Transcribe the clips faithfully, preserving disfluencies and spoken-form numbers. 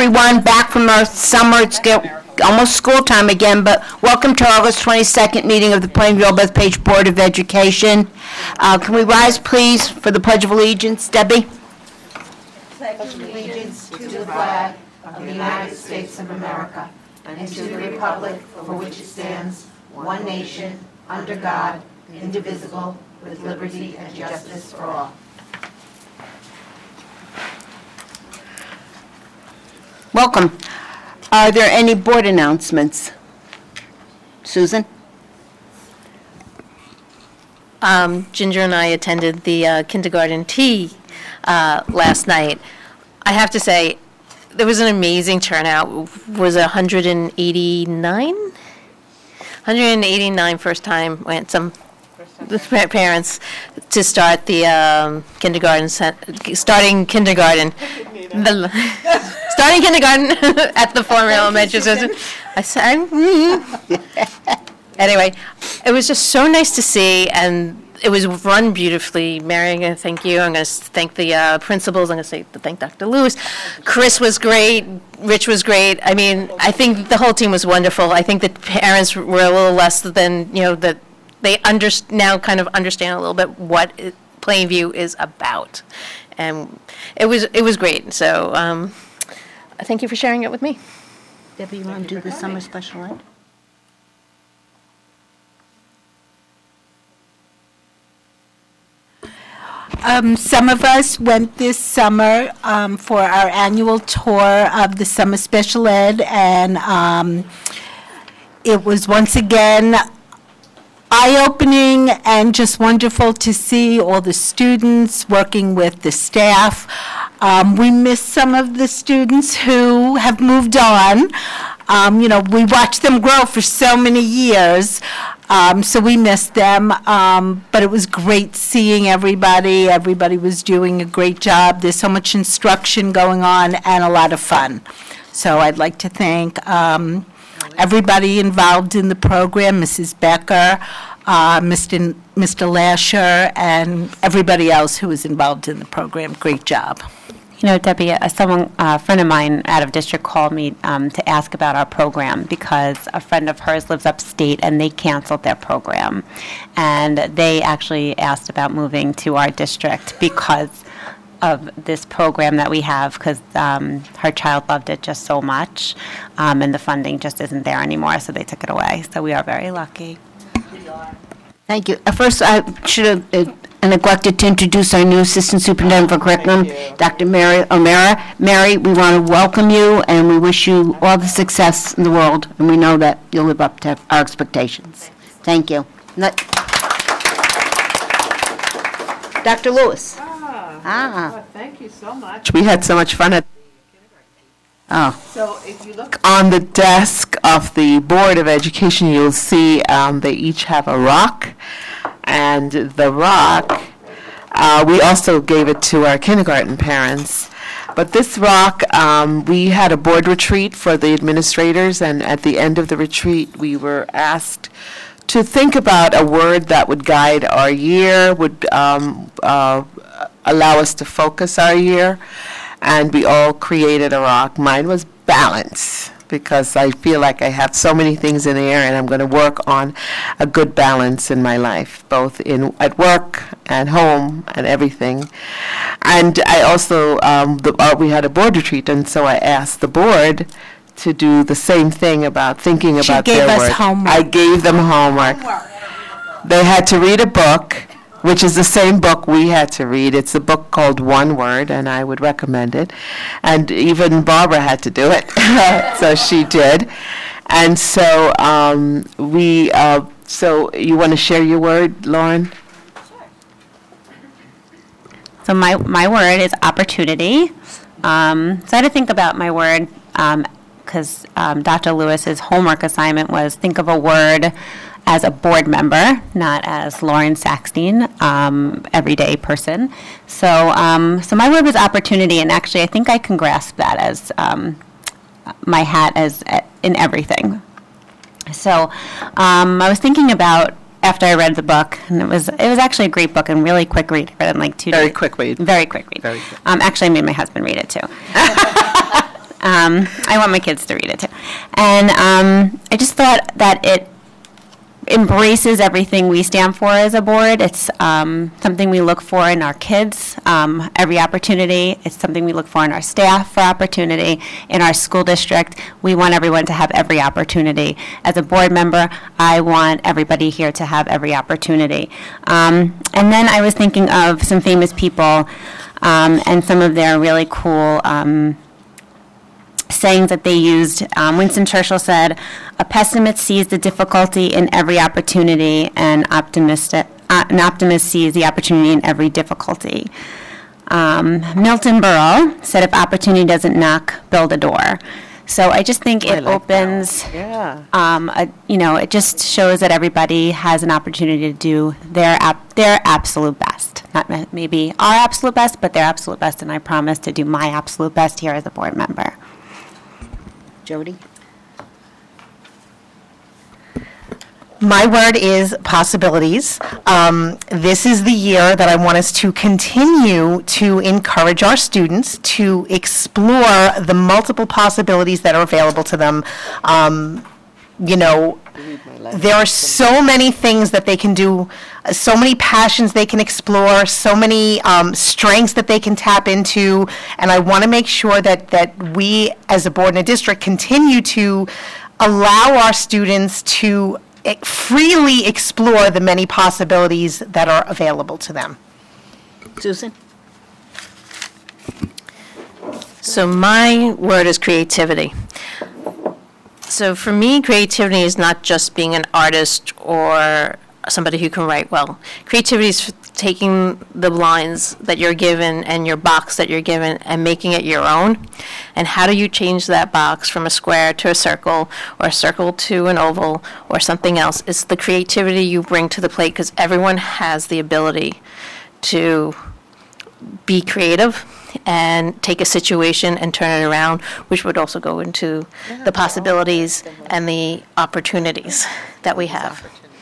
everyone, back from our summer. It's get, almost school time again, but welcome to August twenty-second meeting of the Plainville Bethpage Board of Education. Uh, can we rise, please, for the Pledge of Allegiance? Debbie? Pledge allegiance to the flag of the United States of America and to the republic for which it stands, one nation, under God, indivisible, with liberty and justice for all. Welcome. Are there any board announcements? Susan? Um, Ginger and I attended the uh, kindergarten tea uh, last night. I have to say, there was an amazing turnout. Was it one hundred eighty-nine? one hundred eighty-nine first time went some the pa- parents to start the um, kindergarten, cent- starting kindergarten. The, starting kindergarten at the former elementary school. I said, mm. Anyway, it was just so nice to see, and it was run beautifully. Mary, I'm going to thank you. I'm going to thank the uh, principals. I'm going to say thank Doctor Lewis. Chris was great. Rich was great. I mean, I think the whole team was wonderful. I think the parents were a little less than, you know, that they under, now kind of understand a little bit what it, Plainview is about. And it was it was great. So um, thank you for sharing it with me. Debbie, you want to do the summer special ed? Um, some of us went this summer um, for our annual tour of the summer special ed, and um, it was once again eye-opening and just wonderful to see all the students working with the staff. Um, we miss some of the students who have moved on. Um, you know, we watched them grow for so many years, um, so we miss them. Um, but it was great seeing everybody. Everybody was doing a great job. There's so much instruction going on and a lot of fun. So I'd like to thank um, everybody involved in the program, Missus Becker, uh, Mister N- Mister Lasher, and everybody else who was involved in the program. Great job. You know, Debbie, uh, someone, a friend of mine out of district called me um, to ask about our program because a friend of hers lives upstate and they canceled their program. And they actually asked about moving to our district because of this program that we have, because um, her child loved it just so much, um, and the funding just isn't there anymore, so they took it away. So we are very lucky. Thank you. Uh, First, I should have uh, neglected to introduce our new Assistant Superintendent for Curriculum, Doctor Mary O'Mara. Mary, we want to welcome you, and we wish you all the success in the world, and we know that you'll live up to our expectations. Thank you. Not- Doctor Lewis. Ah, Ah. thank you so much. We had so much fun at Oh, So if you look on the desk of the Board of Education, you'll see um, they each have a rock. And the rock, uh, we also gave it to our kindergarten parents. But this rock, um, we had a board retreat for the administrators, and at the end of the retreat, we were asked to think about a word that would guide our year, would um, uh, allow us to focus our year. And we all created a rock. Mine was balance, because I feel like I have so many things in the air, and I'm going to work on a good balance in my life, both in at work, at home, and everything. And I also, um, the, uh, we had a board retreat, and so I asked the board to do the same thing about thinking She about gave their us work. homework. I gave them homework. They had to read a book, which is the same book we had to read. It's a book called One Word, and I would recommend it. And even Barbara had to do it, so she did. And so um, we, uh, so you want to share your word, Lauren? So my, my word is opportunity. Um, so I had to think about my word because um, um, Doctor Lewis's homework assignment was think of a word as a board member, not as Lauren Saxton, um, everyday person. So um, so my word was opportunity, and actually I think I can grasp that as um, my hat as uh, in everything. So um, I was thinking about after I read the book, and it was it was actually a great book and really quick read. I read it in like two Very days. quick read. Very quick read. Very quick. Um, actually, I made my husband read it too. Um, I want my kids to read it too. And um, I just thought that it embraces everything we stand for as a board. It's um, something we look for in our kids, um, every opportunity. It's something we look for in our staff for opportunity. In our school district, we want everyone to have every opportunity. As a board member, I want everybody here to have every opportunity. Um, and then I was thinking of some famous people um, and some of their really cool um, sayings that they used. Um, Winston Churchill said, "A pessimist sees the difficulty in every opportunity, and optimistic, uh, an optimist sees the opportunity in every difficulty." Um, Milton Berle said, "If opportunity doesn't knock, build a door." So I just think I it like that opens, Yeah. um, a, you know, it just shows that everybody has an opportunity to do their ap- their absolute best. Not ma- maybe our absolute best, but their absolute best, and I promise to do my absolute best here as a board member. Jody? My word is possibilities. Um, This is the year that I want us to continue to encourage our students to explore the multiple possibilities that are available to them. Um, You know, there are so many things that they can do, uh, so many passions they can explore, so many um, strengths that they can tap into, and I want to make sure that, that we, as a board and a district, continue to allow our students to eh, freely explore the many possibilities that are available to them. Susan? So my word is creativity. So for me, creativity is not just being an artist or somebody who can write well. Creativity is taking the lines that you're given and your box that you're given and making it your own. And how do you change that box from a square to a circle, or a circle to an oval, or something else? It's the creativity you bring to the plate, because everyone has the ability to be creative and take a situation and turn it around, which would also go into the possibilities and the opportunities that we have.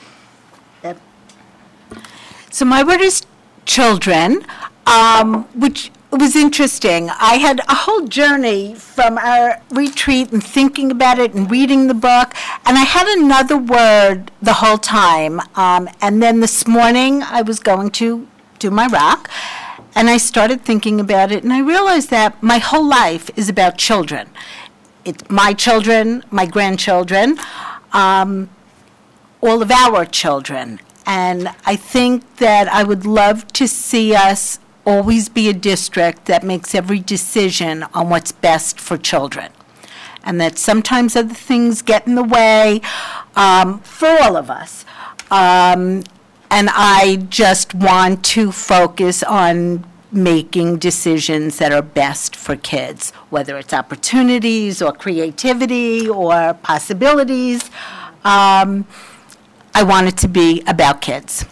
So my word is children, um, which was interesting. I had a whole journey from our retreat and thinking about it and reading the book, and I had another word the whole time. Um, and then this morning I was going to do my rock, and I started thinking about it, and I realized that my whole life is about children. It's my children, my grandchildren, um, all of our children. And I think that I would love to see us always be a district that makes every decision on what's best for children. And that sometimes other things get in the way um, for all of us. Um, and I just want to focus on making decisions that are best for kids, whether it's opportunities or creativity or possibilities. Um, I want it to be about kids.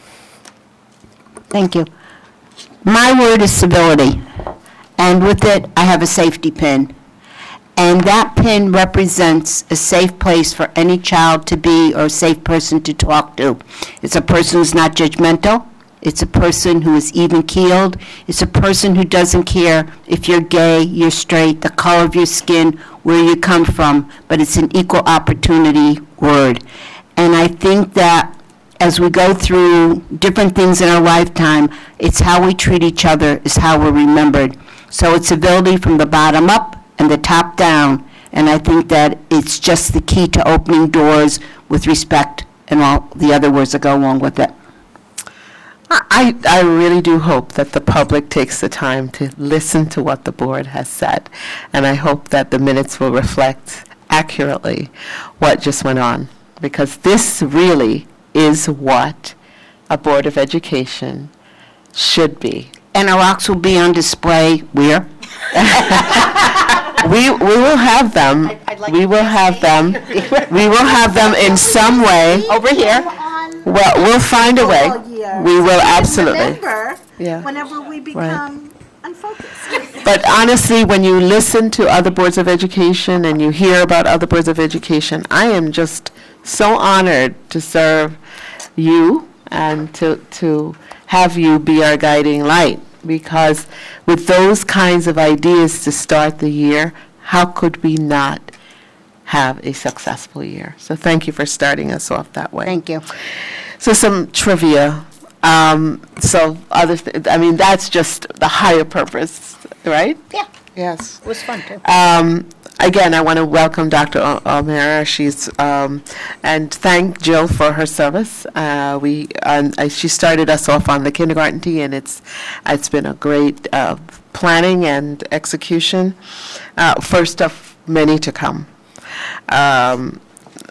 Thank you. My word is civility, and with it, I have a safety pin. And that pin represents a safe place for any child to be, or a safe person to talk to. It's a person who's not judgmental. It's a person who is even-keeled. It's a person who doesn't care if you're gay, you're straight, the color of your skin, where you come from, but it's an equal opportunity word. And I think that as we go through different things in our lifetime, it's how we treat each other is how we're remembered. So it's civility from the bottom up and the top down, and I think that it's just the key to opening doors with respect and all the other words that go along with it. I, I really do hope that the public takes the time to listen to what the board has said, and I hope that the minutes will reflect accurately what just went on, because this really is what a Board of Education should be. And our rocks will be on display where? We, we will have them, we will have them, we will have them in some way. Over here. Well, we'll find a way. We will absolutely. Yeah. Whenever we become unfocused. But honestly, when you listen to other boards of education and you hear about other boards of education, I am just so honored to serve you and to, to have you be our guiding light. Because with those kinds of ideas to start the year, how could we not have a successful year? So thank you for starting us off that way. Thank you. So some trivia. Um, so other, th- I mean, that's just the higher purpose, right? Yeah, Yes. it was fun, too. Um, again, I want to welcome Doctor O- O'Mara. She's um, and thank Jill for her service. Uh, we um, uh, she started us off on the kindergarten tea, and it's it's been a great uh, planning and execution. Uh, first of many to come. Um,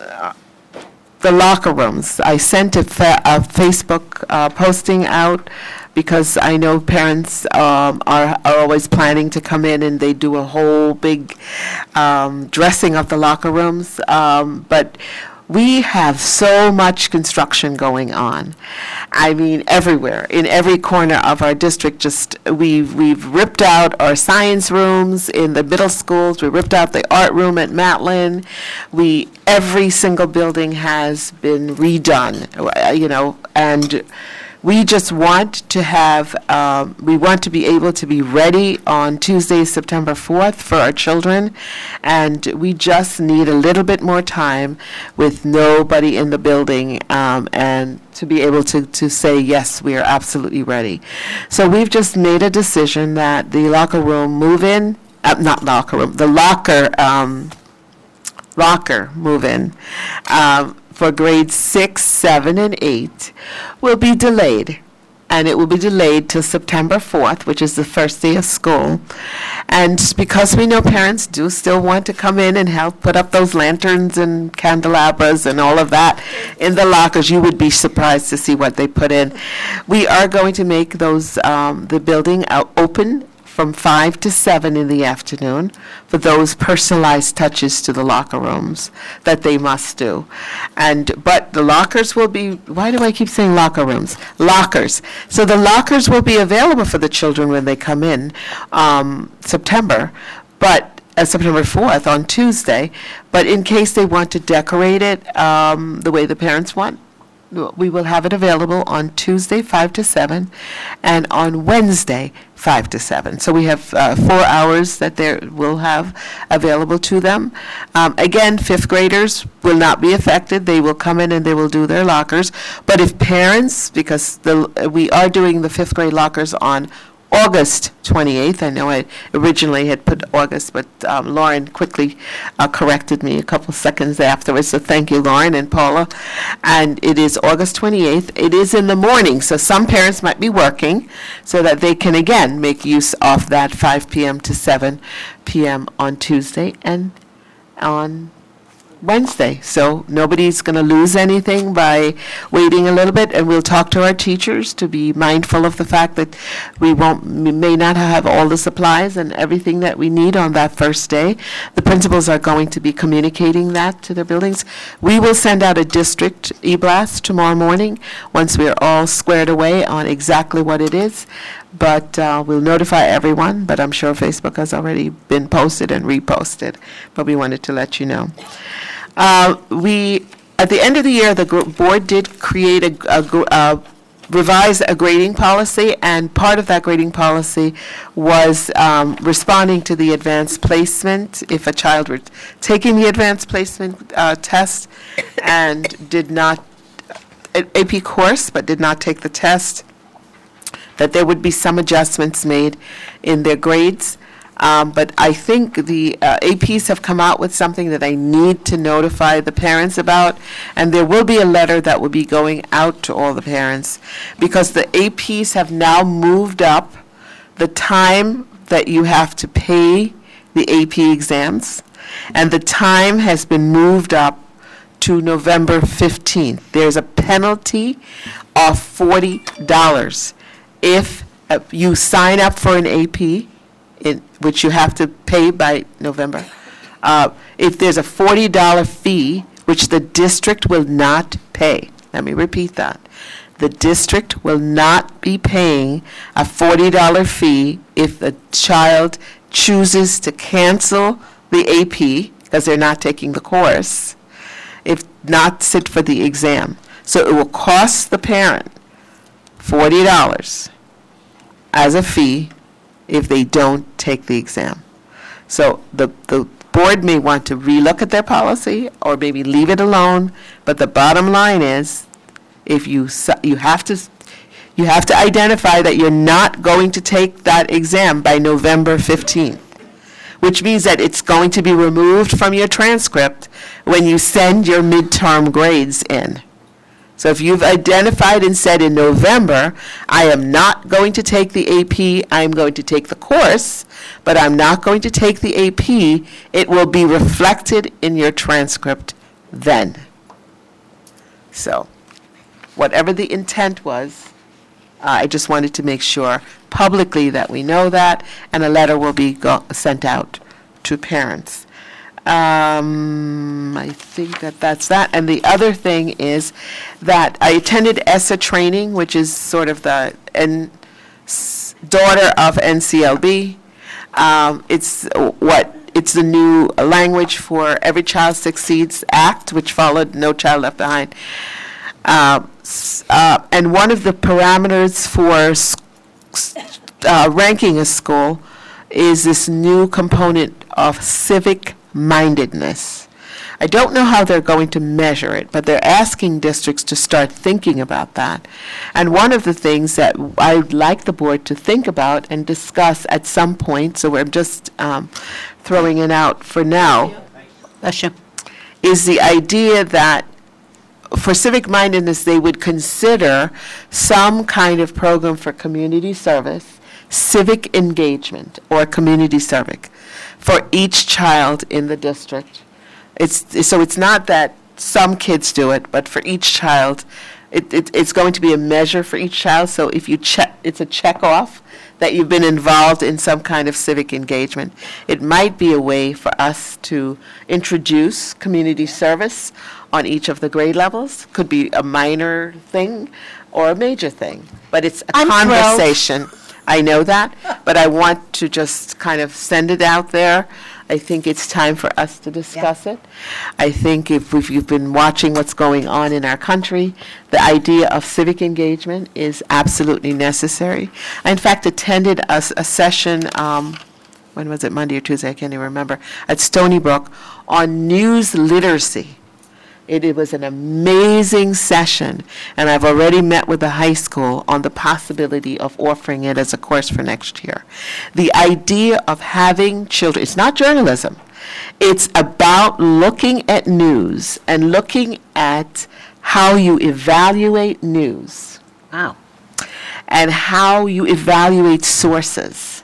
The locker rooms. I sent a, fa- a Facebook uh, posting out because I know parents um, are, are always planning to come in and they do a whole big um, dressing of the locker rooms. Um, but we have so much construction going on. I mean, everywhere, in every corner of our district. Just we've we've ripped out our science rooms in the middle schools. We ripped out the art room at Matlin. We every single building has been redone. uh, You know, and we just want to have, um, we want to be able to be ready on Tuesday, September fourth for our children, and we just need a little bit more time with nobody in the building, um, and to be able to, to say, yes, we are absolutely ready. So we've just made a decision that the locker room move-in, uh, not locker room, the locker, um, locker move-in, um, for grades six, seven, and eight will be delayed. And it will be delayed till September fourth, which is the first day of school. And because we know parents do still want to come in and help put up those lanterns and candelabras and all of that in the lockers, you would be surprised to see what they put in. We are going to make those, um, the building out open from five to seven in the afternoon for those personalized touches to the locker rooms that they must do. And, but the lockers will be, why do I keep saying locker rooms? Lockers. So the lockers will be available for the children when they come in, um, September, but, uh, September fourth on Tuesday. But in case they want to decorate it, um, the way the parents want, we will have it available on Tuesday, five to seven, and on Wednesday, five to seven. So we have uh, four hours that they will have available to them. Um, Again, fifth graders will not be affected. They will come in and they will do their lockers. But if parents, because the we are doing the fifth grade lockers on August twenty-eighth. I know I originally had put August, but um, Lauren quickly uh, corrected me a couple seconds afterwards, so thank you, Lauren and Paula. And it is August twenty-eighth. It is in the morning, so some parents might be working, so that they can, again, make use of that five p.m. to seven p.m. on Tuesday and on Wednesday. So nobody's going to lose anything by waiting a little bit, and we'll talk to our teachers to be mindful of the fact that we won't, we may not have all the supplies and everything that we need on that first day. The principals are going to be communicating that to their buildings. We will send out a district e-blast tomorrow morning once we are all squared away on exactly what it is. But uh, we'll notify everyone, but I'm sure Facebook has already been posted and reposted, but we wanted to let you know. Uh, We, at the end of the year, the gr- board did create a, a gr- uh, revise a grading policy, and part of that grading policy was um, responding to the advanced placement. If a child were taking the advanced placement uh, test and did not, a A P course, but did not take the test, that there would be some adjustments made in their grades. Um, But I think the uh, A Ps have come out with something that I need to notify the parents about, and there will be a letter that will be going out to all the parents, because the A Ps have now moved up the time that you have to pay the A P exams, and the time has been moved up to November fifteenth. There's a penalty of forty dollars if uh, you sign up for an A P, in, which you have to pay by November. Uh, if there's a forty dollar fee, which the district will not pay. Let me repeat that. The district will not be paying a forty dollar fee if the child chooses to cancel the A P, because they're not taking the course, if not sit for the exam. So it will cost the parent forty dollars as a fee if they don't take the exam. So the, the board may want to relook at their policy or maybe leave it alone, but the bottom line is, if you, su- you have to, you have to identify that you're not going to take that exam by November fifteenth, which means that it's going to be removed from your transcript when you send your midterm grades in. So if you've identified and said in November, I am not going to take the A P, I'm going to take the course, but I'm not going to take the A P, it will be reflected in your transcript then. So, whatever the intent was, uh, I just wanted to make sure publicly that we know that, and a letter will be go- sent out to parents. Um, I think that that's that. And the other thing is that I attended E S S A training, which is sort of the N- s- daughter of N C L B. Um, it's what it's the new language for Every Child Succeeds Act, which followed No Child Left Behind. Uh, s- uh, and one of the parameters for s- s- uh, ranking a school is this new component of civic mindedness. I don't know how they're going to measure it, but they're asking districts to start thinking about that. And one of the things that I'd like the board to think about and discuss at some point, so we're just um, throwing it out for now, Bless you. is the idea that for civic mindedness, they would consider some kind of program for community service, civic engagement, or community service for each child in the district. It's, so it's not that some kids do it, but for each child, it, it, it's going to be a measure for each child. So if you check, it's a check off that you've been involved in some kind of civic engagement. It might be a way for us to introduce community service on each of the grade levels. Could be a minor thing or a major thing, but it's a I'm thrilled. conversation. I know that, but I want to just kind of send it out there. I think it's time for us to discuss it. I think if if you've been watching what's going on in our country, the idea of civic engagement is absolutely necessary. I, in fact, attended a, s- a session, um, when was it, Monday or Tuesday, I can't even remember, at Stony Brook on news literacy. It, it was an amazing session, and I've already met with the high school on the possibility of offering it as a course for next year. The idea of having children, it's not journalism, it's about looking at news and looking at how you evaluate news Wow. and how you evaluate sources.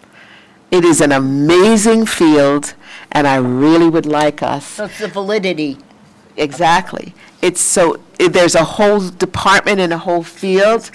It is an amazing field, and I really would like us So it's the validity. Exactly. It's so, i- there's a whole department and a whole field,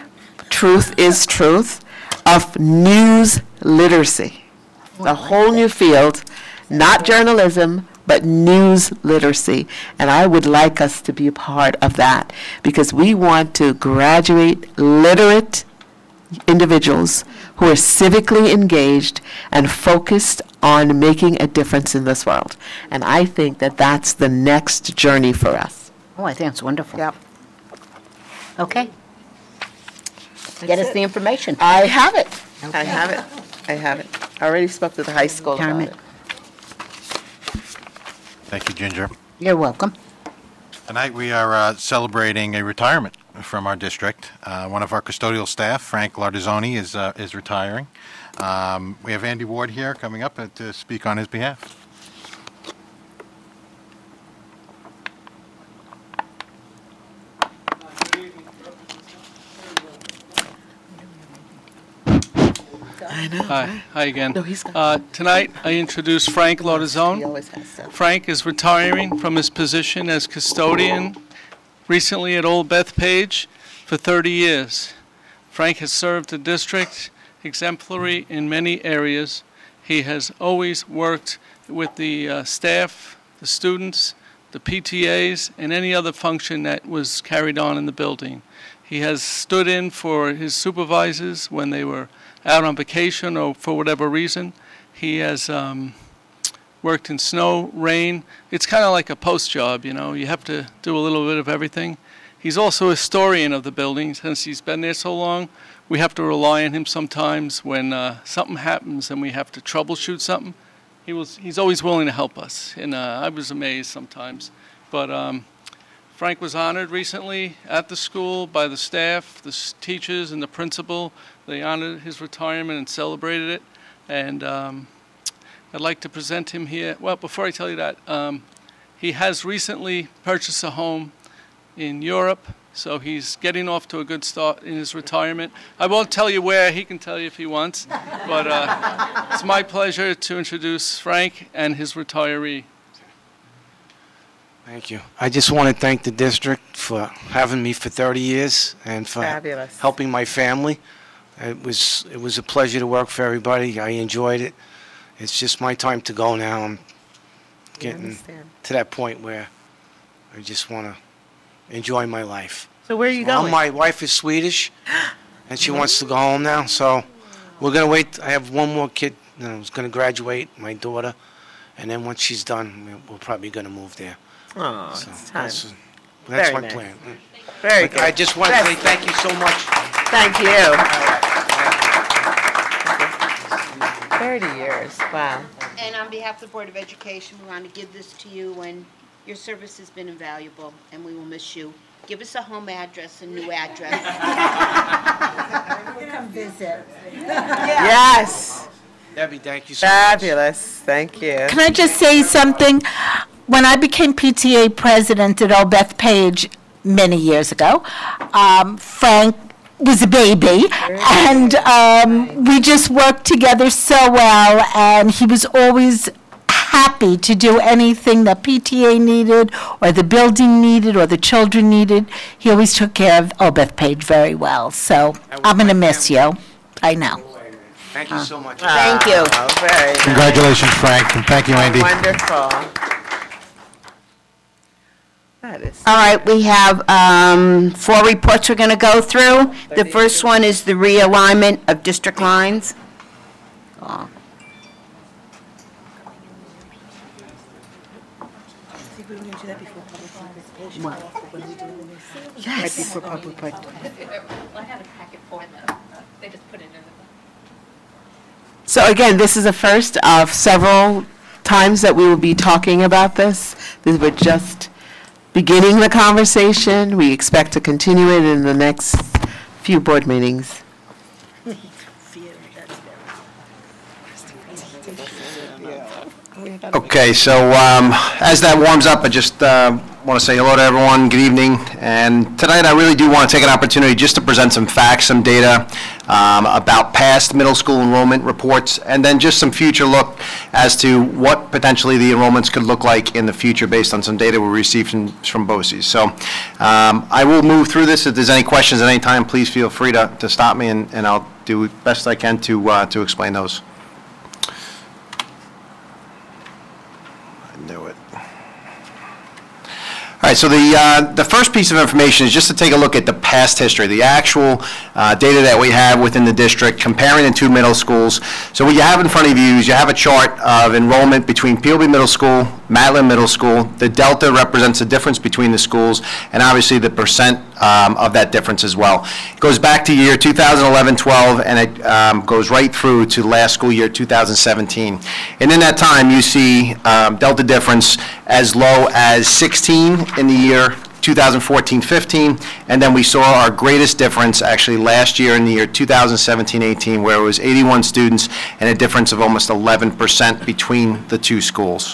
truth is truth, of news literacy. A whole new field, not journalism, but news literacy. And I would like us to be a part of that, because we want to graduate literate individuals who are civically engaged and focused on making a difference in this world. And I think that that's the next journey for us. Oh, I think it's wonderful. Yep. Okay. Get us the information. I have it. I Okay. have it. I have it. I already spoke to the high school about Retirement. it. Thank you, Ginger. You're welcome. Tonight, we are uh, celebrating a retirement from our district. Uh, One of our custodial staff, Frank Lardizoni, is uh, is retiring. Um, We have Andy Ward here coming up uh, to speak on his behalf. Hi, hi again. No, he's got- Uh, Tonight, I introduce Frank He Laudazone. always has stuff. Frank is retiring from his position as custodian recently at Old Bethpage for thirty years. Frank has served the district exemplary in many areas. He has always worked with the uh, staff, the students, the P T As, and any other function that was carried on in the building. He has stood in for his supervisors when they were out on vacation or for whatever reason. He has um, worked in snow, rain. It's kind of like a post job, you know. You have to do a little bit of everything. He's also a historian of the building. Since he's been there so long, we have to rely on him sometimes when uh, something happens and we have to troubleshoot something. he was he's always willing to help us, and uh, I was amazed sometimes. But um, Frank was honored recently at the school by the staff, the s- teachers, and the principal. They honored his retirement and celebrated it, and um, I'd like to present him here. Well, before I tell you that, um, he has recently purchased a home in Europe, so he's getting off to a good start in his retirement. I won't tell you where, he can tell you if he wants, but uh, it's my pleasure to introduce Frank and his retiree. Thank you. I just want to thank the district for having me for thirty years and for Fabulous. helping my family. It was it was a pleasure to work for everybody. I enjoyed it. It's just my time to go now. I'm getting understand. to that point where I just want to enjoy my life. So where are you Well, going? my wife is Swedish, and she wants to go home now. So we're gonna wait. I have one more kid, you know, who's gonna graduate, my daughter, and then once she's done, we- we're probably gonna move there. Oh, So it's time. that's that's Very my nice. plan. Very But good. I just want to say Best- thank you so much. Thank you. thirty years, wow. And on behalf of the Board of Education, we want to give this to you, and your service has been invaluable, and we will miss you. Give us a home address, a new address. Come visit. Yes, Debbie, thank you so much. fabulous, thank you. Can I just say something? When I became P T A president at Old Bethpage many years ago, um, Frank was a baby, and um, we just worked together so well, and he was always happy to do anything that P T A needed, or the building needed, or the children needed. He always took care of Old Bethpage very well, so I'm going to miss you. I know. Thank you so much. Thank you. Oh, very nice. Congratulations, Frank, and thank you, Andy. Wonderful. That is, All right, we have um, four reports we're going to go through. The first one is the realignment of district lines. Oh. right before public part. I had a packet for them. They just put it in the. So again, this is a first of several times that we will be talking about this. This we're just beginning the conversation. We expect to continue it in the next few board meetings. Okay, so um, as that warms up, I just uh, want to say hello to everyone, good evening. And tonight, I really do want to take an opportunity just to present some facts, some data um, about past middle school enrollment reports, and then just some future look as to what potentially the enrollments could look like in the future based on some data we received from, from BOCES. So um, I will move through this. If there's any questions at any time, please feel free to, to stop me, and, and I'll do best I can to, uh, to explain those. Knew it. All right, so the, uh, the first piece of information is just to take a look at the past history, the actual uh, data that we have within the district, comparing the two middle schools. So what you have in front of you is you have a chart of enrollment between P O B Middle School, Matlin Middle School. The delta represents the difference between the schools, and obviously the percent um, of that difference as well. It goes back to year two thousand eleven twelve, and it um, goes right through to last school year, two thousand seventeen. And in that time, you see um, delta difference as low as sixteen in the year two thousand fourteen fifteen, and then we saw our greatest difference actually last year in the year two thousand seventeen eighteen, where it was eighty-one students and a difference of almost eleven percent between the two schools.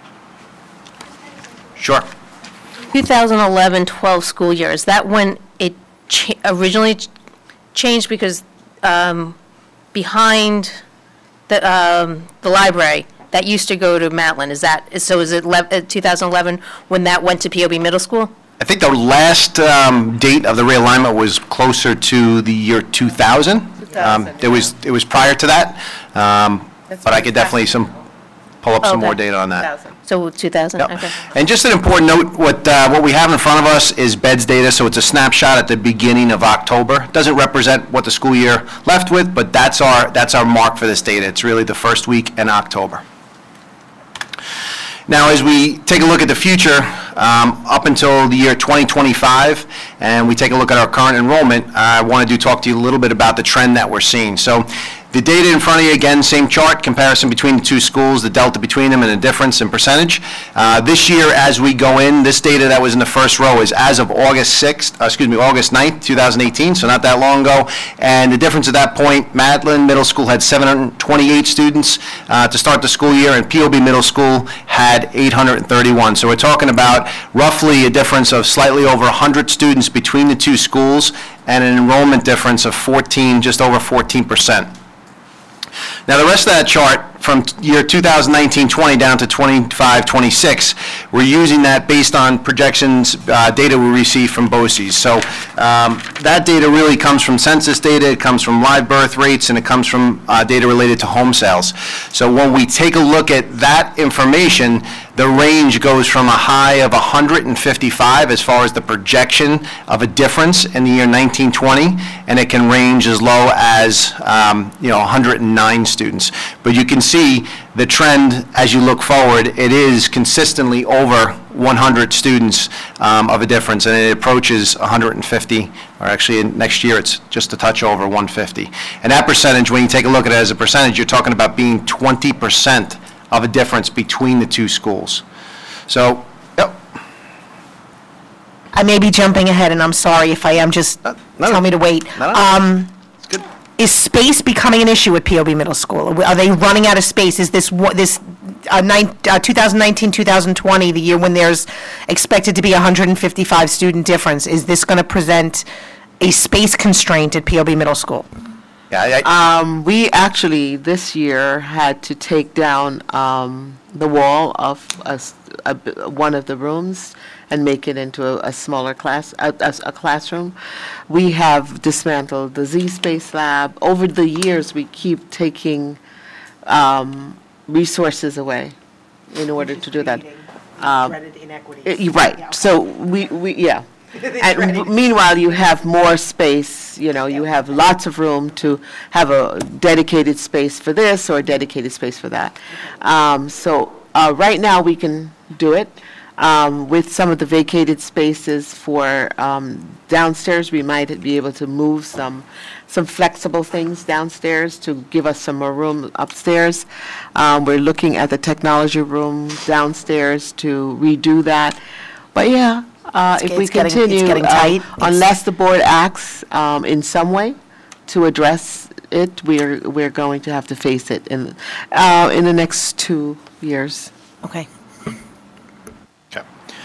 Sure. twenty eleven twelve school year, is that when it cha- originally ch- changed because um, behind the, um, the library, that used to go to Matlin, is that, so is it le- uh, two thousand eleven when that went to P O B Middle School? I think the last um, date of the realignment was closer to the year two thousand. Um, It was, it was prior to that, um, but I could definitely some, pull up some more Okay. data on that. So two thousand, Yep. okay. And just an important note, what, uh, what we have in front of us is B E D S data, so it's a snapshot at the beginning of October. Doesn't represent what the school year left with, but that's our, that's our mark for this data. It's really the first week in October. Now, as we take a look at the future, um, up until the year twenty twenty-five, and we take a look at our current enrollment, I wanted to talk to you a little bit about the trend that we're seeing. So The data in front of you, again, same chart, comparison between the two schools, the delta between them, and the difference in percentage. Uh, This year, as we go in, this data that was in the first row is as of August sixth, uh, excuse me, August ninth, two thousand eighteen, so not that long ago. And the difference at that point, Madeline Middle School had seven hundred twenty-eight students uh, to start the school year, and P O B Middle School had eight hundred thirty-one. So we're talking about roughly a difference of slightly over one hundred students between the two schools, and an enrollment difference of fourteen, just over fourteen percent. Now, the rest of that chart, from year two thousand nineteen twenty down to twenty-five twenty-six, we're using that based on projections, uh, data we received from BOCES. So um, that data really comes from census data, it comes from live birth rates, and it comes from uh, data related to home sales. So when we take a look at that information, the range goes from a high of one hundred fifty-five as far as the projection of a difference in the year nineteen twenty, and it can range as low as um, you know one hundred nine students. But you can see the trend as you look forward. It is consistently over one hundred students um, of a difference, and it approaches one hundred fifty, or actually in next year it's just a touch over one hundred fifty. And that percentage, when you take a look at it as a percentage, you're talking about being twenty percent of a difference between the two schools. So, yep. I may be jumping ahead, and I'm sorry if I am, just No, no, tell me to wait. no, no. Um, It's good. Is space becoming an issue at P O B Middle School? Are they running out of space? Is this, what this uh, nine- uh, twenty nineteen twenty twenty, the year when there's expected to be a one hundred fifty-five student difference, is this going to present a space constraint at P O B Middle School? Yeah, I- I- Um, we actually, this year, had to take down um, the wall of a s- a b- one of the rooms and make it into a, a smaller class, a, a s- a classroom. We have dismantled the Z-Space Lab. Over the years, we keep taking um, resources away in order to do that. Um, Uh, you're Right, so we, we, yeah. And w- meanwhile, you have more space, you know, you have lots of room to have a dedicated space for this or a dedicated space for that. Um, So uh, right now, we can do it. Um, With some of the vacated spaces for um, downstairs, we might be able to move some, some flexible things downstairs to give us some more room upstairs. Um, We're looking at the technology room downstairs to redo that. But yeah, uh, if we It's getting- it's continue, getting uh, tight. It's- unless the board acts um, in some way to address it, we're, we're going to have to face it in, uh, in the next two years. Okay. Okay.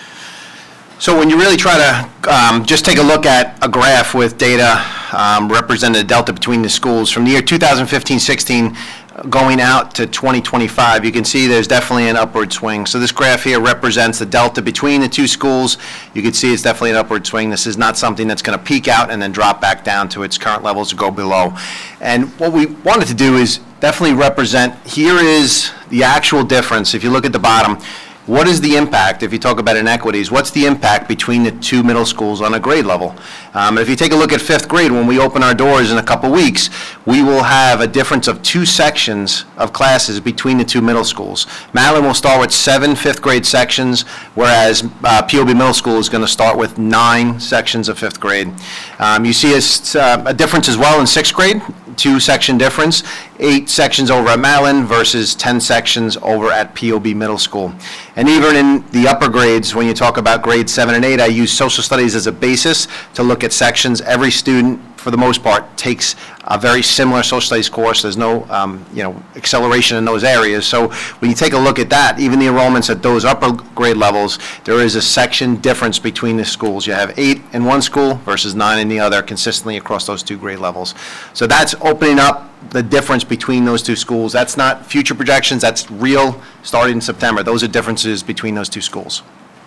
So when you really try to um, just take a look at a graph with data um, representing the delta between the schools from the year two thousand fifteen sixteen going out to twenty twenty-five, you can see there's definitely an upward swing. So this graph here represents the delta between the two schools. You can see it's definitely an upward swing. This is not something that's going to peak out and then drop back down to its current levels or go below. And what we wanted to do is definitely represent, here is the actual difference. If you look at the bottom, what is the impact, if you talk about inequities, what's the impact between the two middle schools on a grade level? Um, if you take a look at fifth grade, when we open our doors in a couple weeks, we will have a difference of two sections of classes between the two middle schools. Madeline will start with seven fifth grade sections, whereas uh, P O B Middle School is going to start with nine sections of fifth grade. Um, you see a, s- uh, a difference as well in sixth grade, two section difference, eight sections over at Madeline versus ten sections over at P O B Middle School. And even in the upper grades, when you talk about grades seven and eight, I use social studies as a basis to look at sections. Every student, for the most part, takes a very similar social studies course. There's no, um, you know, acceleration in those areas. So when you take a look at that, even the enrollments at those upper grade levels, there is a section difference between the schools. You have eight in one school versus nine in the other consistently across those two grade levels. So that's opening up the difference between those two schools. That's not future projections, that's real, starting in September. Those are differences between those two schools.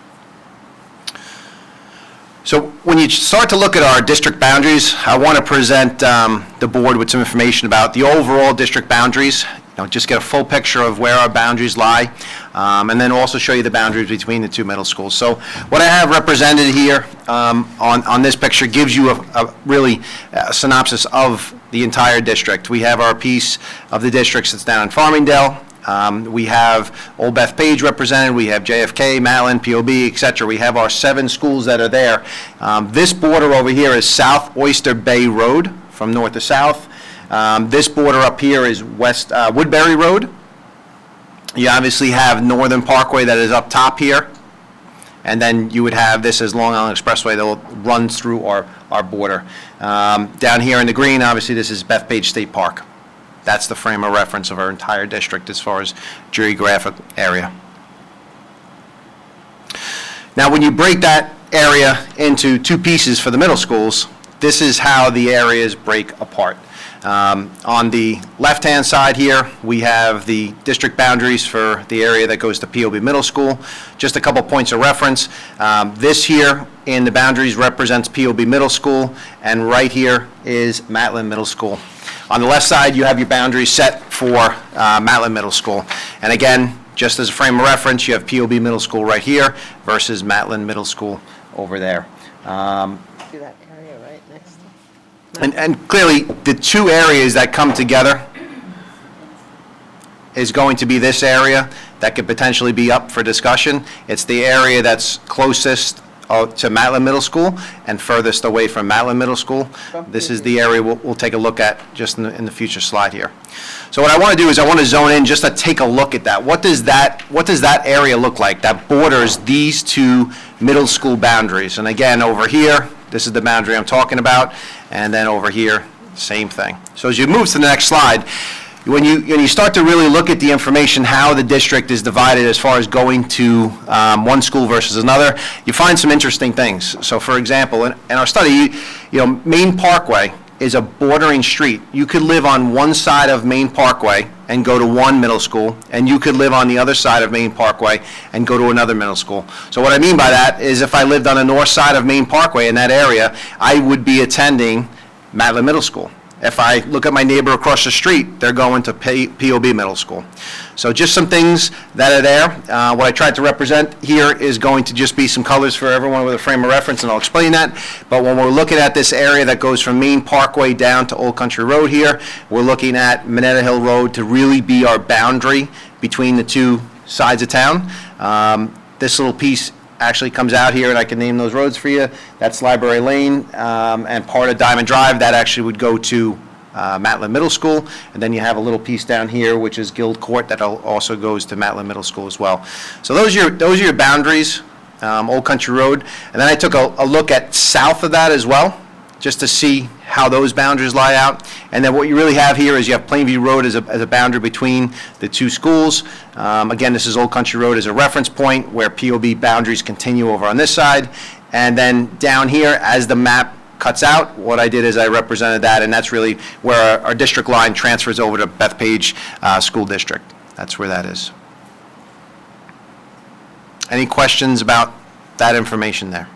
So when you start to look at our district boundaries, I want to present um, the board with some information about the overall district boundaries. You know, just get a full picture of where our boundaries lie, um, and then also show you the boundaries between the two middle schools. So what I have represented here um, on, on this picture gives you a, a really a synopsis of the entire district. We have our piece of the districts that's down in Farmingdale. Um, We have Old Bethpage represented, we have J F K, Madeline, P O B, et cetera. We have our seven schools that are there. Um, This border over here is South Oyster Bay Road from north to south. Um, This border up here is West uh, Woodbury Road. You obviously have Northern Parkway that is up top here, and then you would have this as Long Island Expressway that will run through our, our border. Um, Down here in the green, obviously, this is Bethpage State Park. That's the frame of reference of our entire district as far as geographic area. Now, when you break that area into two pieces for the middle schools, this is how the areas break apart. Um, On the left-hand side here, we have the district boundaries for the area that goes to P O B Middle School. Just a couple points of reference. Um, This here in the boundaries represents P O B Middle School, and right here is Matlin Middle School. On the left side, you have your boundaries set for uh, Matlin Middle School. And again, just as a frame of reference, you have P O B Middle School right here versus Matlin Middle School over there. Um, See that area right next to? And, and clearly, the two areas that come together is going to be this area that could potentially be up for discussion. It's the area that's closest uh, to Matlin Middle School and furthest away from Matlin Middle School. This is the area we'll, we'll take a look at just in the, in the future slide here. So what I want to do is I want to zone in just to take a look at that. What does that, what does that area look like that borders these two middle school boundaries? And again, over here, this is the boundary I'm talking about, and then over here, same thing. So as you move to the next slide, when you, when you start to really look at the information, how the district is divided as far as going to um, one school versus another, you find some interesting things. So for example, in, in our study, you, you know, Main Parkway is a bordering street. You could live on one side of Main Parkway and go to one middle school, and you could live on the other side of Main Parkway and go to another middle school. So what I mean by that is if I lived on the north side of Main Parkway in that area, I would be attending Matlin Middle School. If I look at my neighbor across the street, they're going to P O B Middle School. So just some things that are there. Uh, What I tried to represent here is going to just be some colors for everyone with a frame of reference, and I'll explain that. But when we're looking at this area that goes from Main Parkway down to Old Country Road here, we're looking at Minetta Hill Road to really be our boundary between the two sides of town. Um, This little piece actually comes out here, and I can name those roads for you. That's Library Lane, um, and part of Diamond Drive, that actually would go to uh, Matlin Middle School. And then you have a little piece down here, which is Guild Court, that al- also goes to Matlin Middle School as well. So those are your, those are your boundaries, um, Old Country Road. And then I took a, a look at south of that as well, just to see how those boundaries lie out. And then what you really have here is you have Plainview Road as a, as a boundary between the two schools. Um, Again, this is Old Country Road as a reference point where P O B boundaries continue over on this side. And then down here, as the map cuts out, what I did is I represented that, and that's really where our, our district line transfers over to Bethpage uh, School District. That's where that is. Any questions about that information there?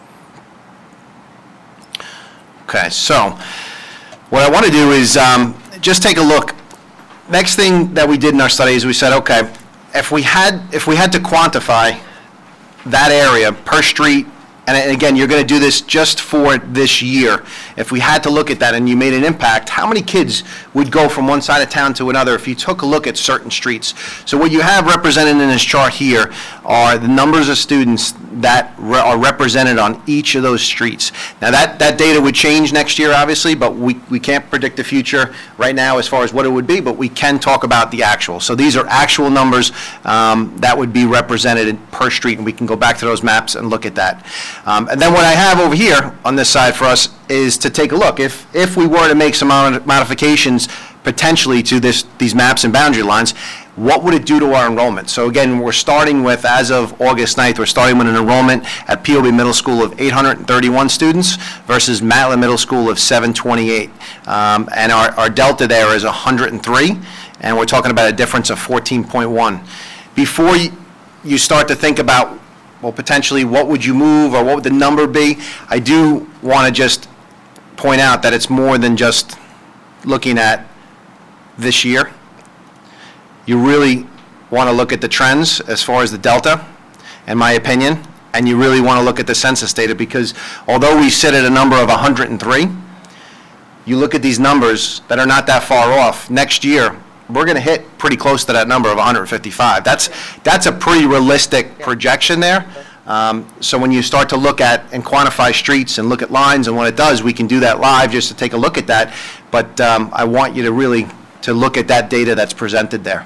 Okay, so what I want to do is um, just take a look. Next thing that we did in our study is we said, okay, if we had if we had to quantify that area per street, and again, you're going to do this just for this year. If we had to look at that and you made an impact, how many kids would go from one side of town to another if you took a look at certain streets? So what you have represented in this chart here are the numbers of students that re- are represented on each of those streets. Now that, that data would change next year, obviously, but we, we can't predict the future right now as far as what it would be, but we can talk about the actual. So these are actual numbers um, that would be represented per street, and we can go back to those maps and look at that. Um, and then what I have over here on this side for us is to take a look. If, if we were to make some mod- modifications potentially to this, these maps and boundary lines, what would it do to our enrollment? So again, we're starting with, as of August ninth, we're starting with an enrollment at P O B Middle School of eight hundred thirty-one students versus Matlin Middle School of seven twenty-eight. Um, and our, our delta there is one hundred three, and we're talking about a difference of fourteen point one. Before you, you start to think about, well, potentially what would you move or what would the number be, I do want to just point out that it's more than just looking at this year. You really want to look at the trends as far as the delta, in my opinion, and you really want to look at the census data, because although we sit at a number of one hundred three, you look at these numbers that are not that far off. Next year, we're going to hit pretty close to that number of one hundred fifty-five. That's, that's a pretty realistic projection there. Um, So when you start to look at and quantify streets and look at lines and what it does, we can do that live just to take a look at that. but um, I want you to really, to look at that data that's presented there.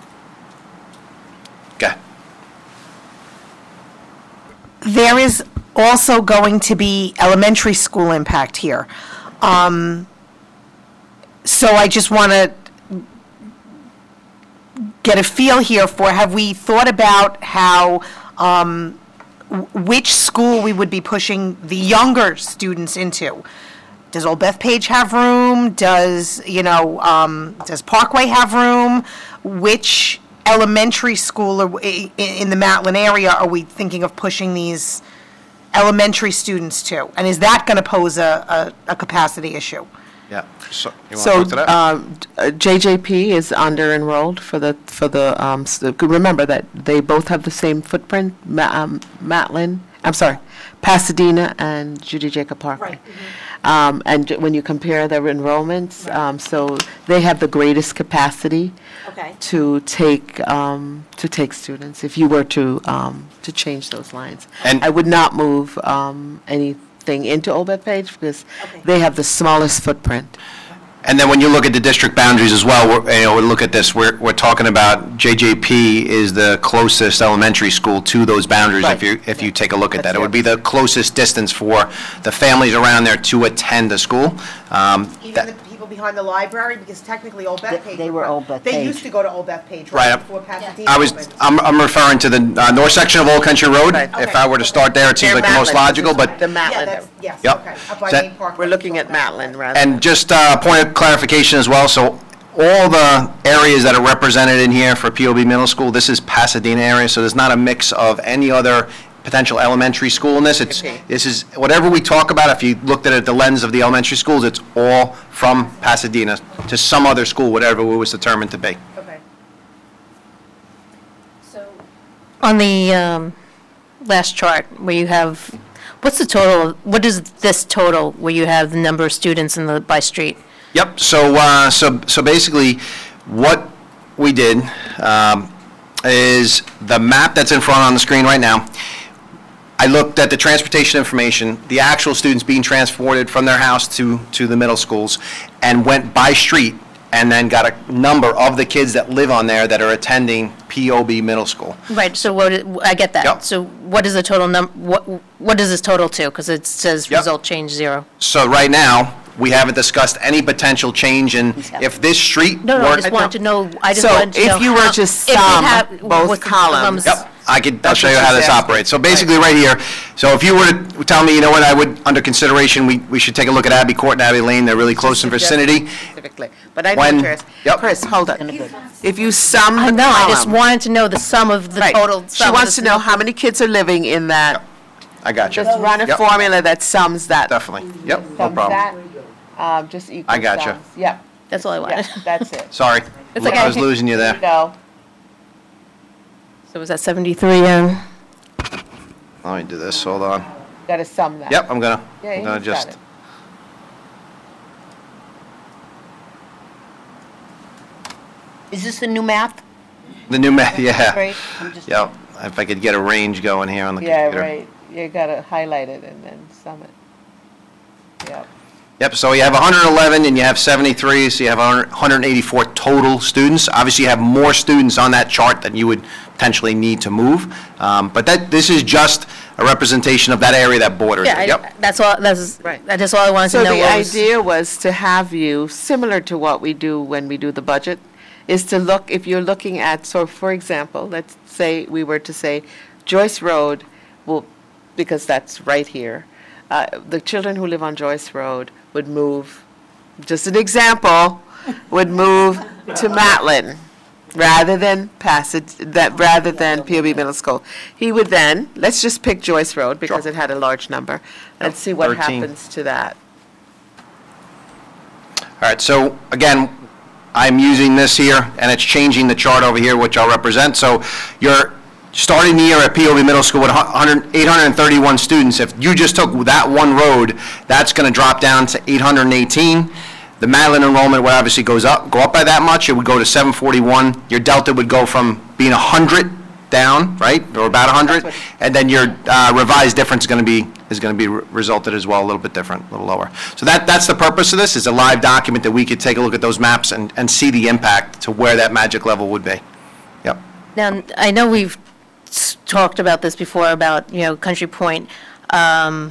Okay. There is also going to be elementary school impact here. Um, So I just want to get a feel here for, have we thought about how, um, w- which school we would be pushing the younger students into? Does Old Bethpage have room? Does, you know, um, does Parkway have room? Which elementary school are we- i- in the Matlin area are we thinking of pushing these elementary students to? And is that going to pose a, a, a capacity issue? Yeah. So, you want to So, talk to that? um, d- uh, J J P is under-enrolled for the, for the, um, s- uh, remember that they both have the same footprint, Ma- um, Matlin, I'm sorry, Pasadena and Judy Jacob Parkway. Right. Um, And j- when you compare their enrollments, um, so they have the greatest capacity Okay. to take, um, to take students, if you were to, um, to change those lines. And- I would not move um, anything into Old Bethpage because Okay. they have the smallest footprint. And then when you look at the district boundaries as well, we're, you know, we look at this, we're, we're talking about J J P is the closest elementary school to those boundaries, if Right. you, if you take a look at that. That's It would be the closest distance for the families around there to attend the school. Um, Even that- the people behind the library, because technically Old Bethpage. they were Old They Bethpage. used to go to Old Bethpage, Right. right, before Pasadena I was, opened. I'm, I'm referring to the uh, north section of Old Country Road. Right. If Okay. I were to start there, it seems They're like the most Matlin, logical, this is but The Yeah, Matlin. that's, yes, Yep. okay. Up by That- Main Park. We're looking at Matlin rather. And just a point of clarification as well, so all the areas that are represented in here for P O B Middle School, this is Pasadena area, so there's not a mix of any other potential elementary school in this. It's, Okay. this is, whatever we talk about, if you looked at it at the lens of the elementary schools, it's all from Pasadena to some other school, whatever it was determined to be. Okay. On the um, last chart, where you have, what's the total, what is this total, where you have the number of students in the, by street? Yep, so, uh, so, so basically, what we did, um, is the map that's in front on the screen right now. I looked at the transportation information, the actual students being transported from their house to, to the middle schools, and went by street, and then got a number of the kids that live on there that are attending P O B Middle School. Right, so what, i- I get Yep. that. So what is the total num, what, what is this total to? Because it says Yep. result change zero. So right now, we haven't discussed any potential change in, if this street No, no, I worked. just wanted to know, I just So wanted to know. if you were how- to if we sum have- both what's the columns- sums- Yep, I could, I'll That's show what you how she's this asking. operates. So basically, right here, so if you were to tell me, you know what, I would, under consideration, we, we should take a look at Abbey Court and Abbey Lane, they're really close in vicinity. Specifically. But I know When- what you're asking. Yep. Chris, hold on. If you sum the I column. know, I just wanted to know the sum of the Right. total. She sum of wants the- to know how many kids are living in that. I got you. Just run a Yep. formula that sums that. Definitely, yep, no Sums problem. that, um, just equals I gotcha. sums. Yep, That's all I yeah, wanted. that's it. Sorry, It's I okay. was losing you There you there. go. So was that seventy-three, um, Let me do this, hold on. Got to sum that. Yep, I'm gonna, Yeah, I'm he's gonna got just, it. Is this the new map? the new math, yeah. Great. I'm just- Yep, if I could get a range going here on the Yeah, computer. right. You got to highlight it and then sum it. Yep. Yep, so you have one hundred eleven and you have seventy-three, so you have one hundred eighty-four total students. Obviously, you have more students on that chart than you would potentially need to move. Um, But that, this is just a representation of that area that borders yeah, it. Yep. I- that's all, that's, Right. that's all I wanted to So know. the what was- idea was to have you, similar to what we do when we do the budget, is to look, if you're looking at, so for example, let's say we were to say Joyce Road will, because that's right here, uh, the children who live on Joyce Road would move, just an example, would move to Matlin rather than Passage, that, rather than P O B Middle School. He would then, let's just pick Joyce Road because Sure. it had a large number. Let's see what thirteen. happens to that. All right, so again, I'm using this here, and it's changing the chart over here, which I'll represent. So you're starting the year at P O B Middle School with one hundred eight hundred thirty-one students. If you just took that one road, that's going to drop down to eight hundred eighteen. The Matlin enrollment would obviously goes up, go up by that much. It would go to seven forty-one. Your delta would go from being one hundred down, right, or about one hundred, and then your uh, revised difference is going to be, is going to be re- resulted as well, a little bit different, a little lower. So that, that's the purpose of this, is a live document that we could take a look at those maps and, and see the impact to where that magic level would be. Yep. Now, I know we've s- talked about this before, about, you know, Country Point, um,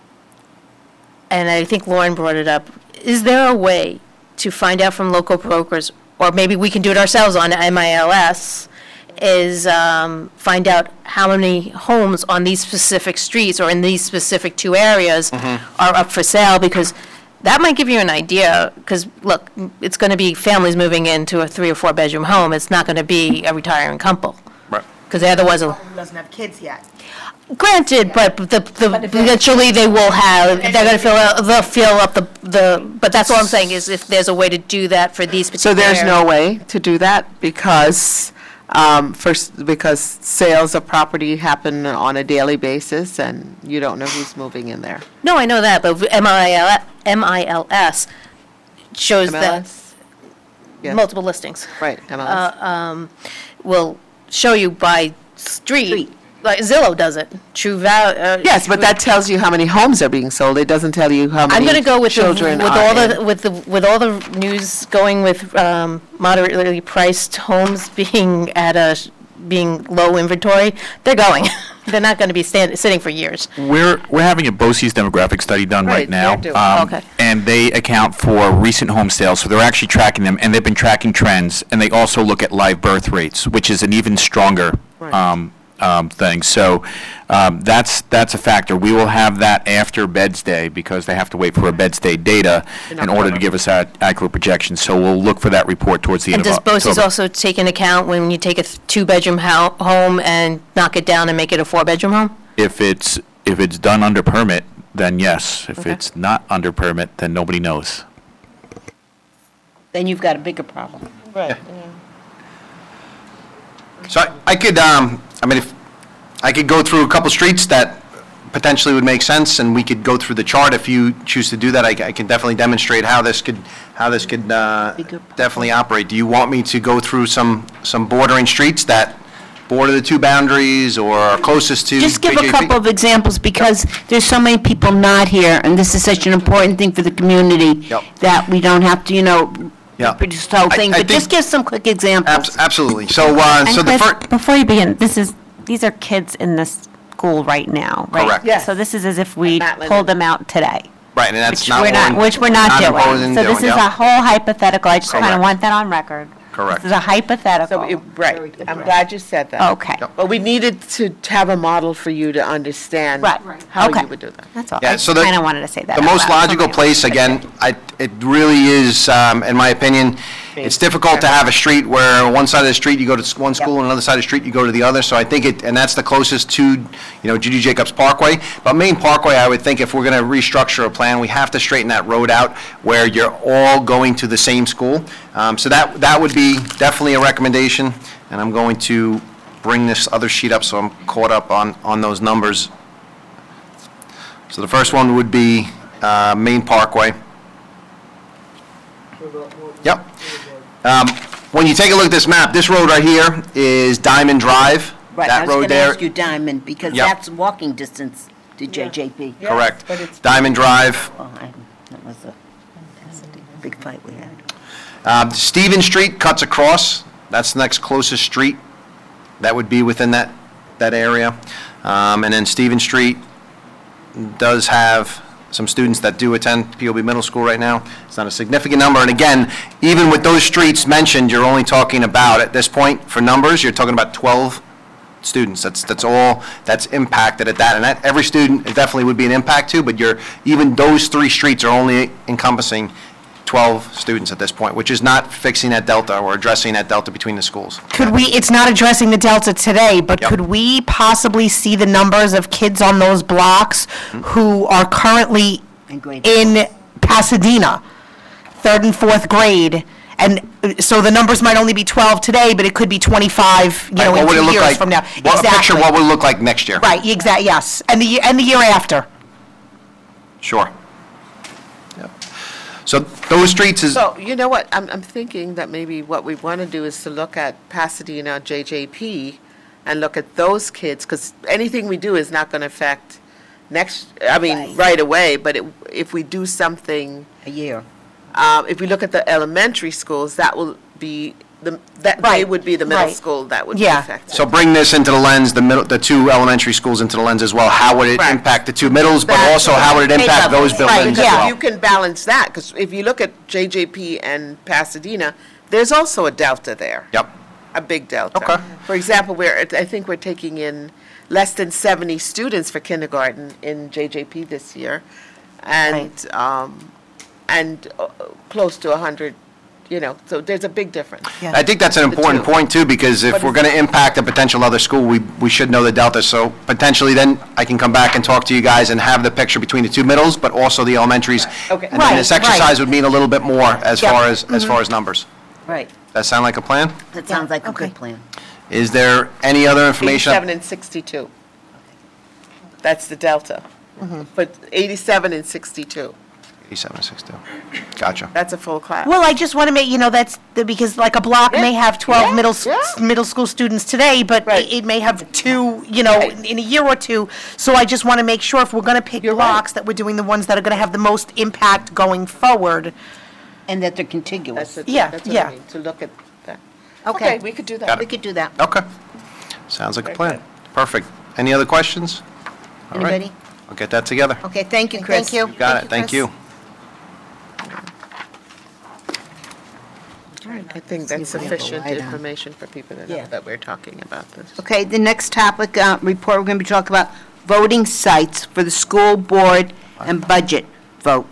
and I think Lauren brought it up. Is there a way to find out from local brokers, or maybe we can do it ourselves on M I L S, is um, find out how many homes on these specific streets or in these specific two areas are up for sale? Because that might give you an idea, because, look, it's going to be families moving into a three or four-bedroom home. It's not going to be a retiring couple. Right. Because otherwise, it'll- Doesn't have kids yet. granted, but the, the, eventually they will have, they're going to fill, out- they'll fill up the, the, but that's all I'm saying, is if there's a way to do that for these So particular. there's no way to do that because, um, first, because sales of property happen on a daily basis and you don't know who's moving in there. No, I know that, but M I L, M I L S shows M L that, S? Yes. multiple listings, Right, M L S. uh, um, will show you by street, like Zillow does it, True Val. uh, Yes, but that tells you how many homes are being sold. It doesn't tell you how I'm many going to go with the, children with are all in. the, with the, with all the news going with um, moderately priced homes being at a, being low inventory, they're going. They're not going to be stand, sitting for years. We're, we're having a BOCES demographic study done Right, right now. they're doing- um, Okay. And they account for recent home sales, so they're actually tracking them, and they've been tracking trends, and they also look at live birth rates, which is an even stronger Right. um, um, thing. So um, that's, that's a factor. We will have that after Beds Day, because they have to wait for a Beds Day data in order to give us that accurate projection. So we'll look for that report towards the end And of does October. BOCES also take into account when you take a th- two-bedroom hou- home and knock it down and make it a four-bedroom home? If it's, if it's done under permit, then yes. If Okay. it's not under permit, then nobody knows. Then you've got a bigger problem. Right. So I- I could, um, I mean, if, I could go through a couple streets that potentially would make sense, and we could go through the chart if you choose to do that. I ca- I can definitely demonstrate how this could, how this could uh, definitely operate. Do you want me to go through some, some bordering streets that border the two boundaries or are closest to Just give J a J P? couple of examples, because there's so many people not here, and this is such an important thing for the community, Yep. that we don't have to, you know, Yeah. produce the whole I- thing, I but just think- give some quick examples. Abs- Absolutely. So, uh, so And the Cliff, first, before you begin, this is, these are kids in this school right now, right? Correct. Yes. So this is as if we Not limited. pulled them out today. right, and that's Which not we're what not, we're- which we're not imposing doing. So this doing, is yeah. a whole hypothetical, I just kind Correct. of want that on record. Correct. This is a hypothetical. So, it- right, I'm glad you said that. Okay. Yep. But we needed to have a model for you to understand Right. how Okay. you would do that. That's all. Yeah, I so the- kind of wanted to say that. The out most loud. logical Okay. place, again, I, it really is, um, in my opinion, it's difficult to have a street where one side of the street you go to s- one school and another side of the street you go to the other. So I think it, and that's the closest to, you know, Judy Jacobs Parkway. But Main Parkway, I would think if we're going to restructure a plan, we have to straighten that road out where you're all going to the same school. Um, So that, that would be definitely a recommendation. And I'm going to bring this other sheet up so I'm caught up on, on those numbers. So the first one would be uh, Main Parkway. Yep. Um, When you take a look at this map, this road right here is Diamond Drive. Right, I That was road going to there. ask you Diamond, because Yep. that's walking distance to J J P. Correct. but it's- Diamond Drive. Well, I- that was a big fight we had. Um, Stephen Street cuts across. That's the next closest street. That would be within that, that area. Um, And then Stephen Street does have some students that do attend P O B Middle School right now. It's not a significant number. And again, even with those streets mentioned, you're only talking about, at this point, for numbers, you're talking about twelve students. That's, that's all that's impacted at that. And that, every student, it definitely would be an impact to, but you're, even those three streets are only encompassing twelve students at this point, which is not fixing that delta or addressing that delta between the schools. Could we, it's not addressing the delta today, but Yep. could we possibly see the numbers of kids on those blocks who are currently And grade in Pasadena, third and fourth grade? And uh, so the numbers might only be twelve today, but it could be twenty-five, you know, What in would it two look years like? from now. What- A picture Exactly. of what would it look like next year. Right, exact, yes, and the, ye- and the year after. Sure. Yep. So those streets is, So, you know what, I'm, I'm thinking that maybe what we want to do is to look at Pasadena, J J P, and look at those kids, because anything we do is not going to affect next, I mean, right away, but it- if we do something, A year. uh, if we look at the elementary schools, that will be, the that they Right, would be the middle right. school that would be Yeah. affected. So bring this into the lens, the middle, the two elementary schools into the lens as well. How would it Correct. impact the two middles, but That's also how would it Grade impact levels. those Right, buildings as Because well? you can balance that, because if you look at J J P and Pasadena, there's also a delta there. Yep. A big delta. Okay. For example, we're, I think we're taking in less than seventy students for kindergarten in J J P this year, and, um, and uh, close to one hundred, you know, so there's a big difference. I think that's an The important two. point, too, because if But we're it's- going to impact a potential other school, we, we should know the delta. So potentially then I can come back and talk to you guys and have the picture between the two middles, but also the elementaries. Okay. And then Right, this right. exercise would mean a little bit more as Yep. far as, as far as numbers. Right. That sound like a plan? That sounds like a okay. good plan. Is there any other information? eighty-seven and sixty-two. That's the delta. But eighty-seven and sixty-two, eighty-seven, sixty-two. Gotcha. that's a full class. Well, I just want to make, you know, that's, the- because like a block may have Yeah, twelve middle, s- yeah. middle school students today, but Right. it it may have two, you know, in a year or two. So I just want to make sure if we're going to pick You're right. blocks, that we're doing the ones that are going to have the most impact going forward. And that they're contiguous. That's it, Yeah, that's what yeah. I mean, to look at that. Okay. Okay, we could do Got that. it. We could do that. Okay. Sounds like a Very plan. good. Perfect. Any other questions? All right. Anybody? I'll get that together. Okay, thank you, Chris. Thank you. You got it. Thank Chris. you. I think that's See if we have a sufficient light on. information for people to know Yeah. that we're talking about this. Okay, the next topic, uh, report, we're going to be talking about voting sites for the school board and budget vote.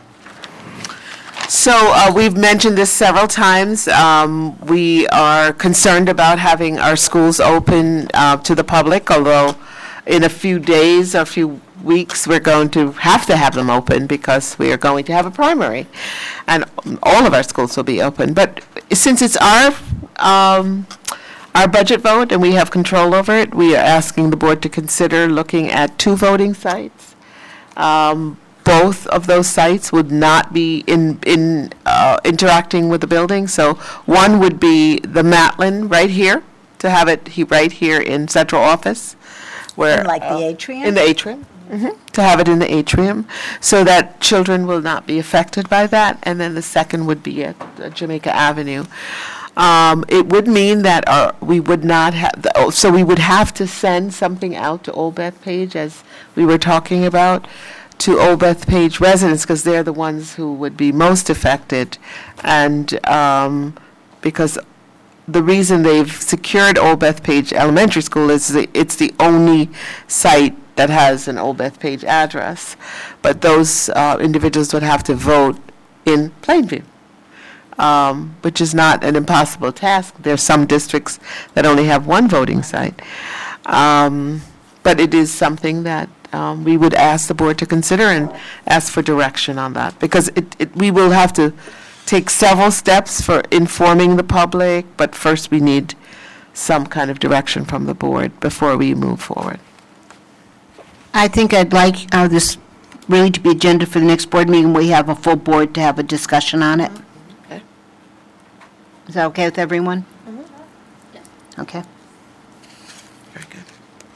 So uh, we've mentioned this several times. Um, We are concerned about having our schools open uh, to the public, although in a few days, a few weeks, we're going to have to have them open because we are going to have a primary. And all of our schools will be open. But since it's our, um, our budget vote and we have control over it, we are asking the board to consider looking at two voting sites. Um, Both of those sites would not be in, in, uh, interacting with the building. So one would be the Matlin right here, to have it he- right here in central office, where. Like the uh, atrium? In the atrium, mhm, to have it in the atrium, so that children will not be affected by that. And then the second would be at uh, Jamaica Avenue. Um, It would mean that uh, we would not have, oh, so we would have to send something out to Old Bethpage, as we were talking about, to Old Bethpage residents, because they're the ones who would be most affected. And um, because the reason they've secured Old Bethpage Elementary School is that it's the only site that has an Old Bethpage address. But those uh, individuals would have to vote in Plainview, um, which is not an impossible task. There are some districts that only have one voting site. Um, But it is something that um, we would ask the board to consider and ask for direction on that, because it, it, we will have to take several steps for informing the public, but first we need some kind of direction from the board before we move forward. I think I'd like uh, this really to be agenda for the next board meeting. We have a full board to have a discussion on it. Okay. Is that okay with everyone? Okay. Very good.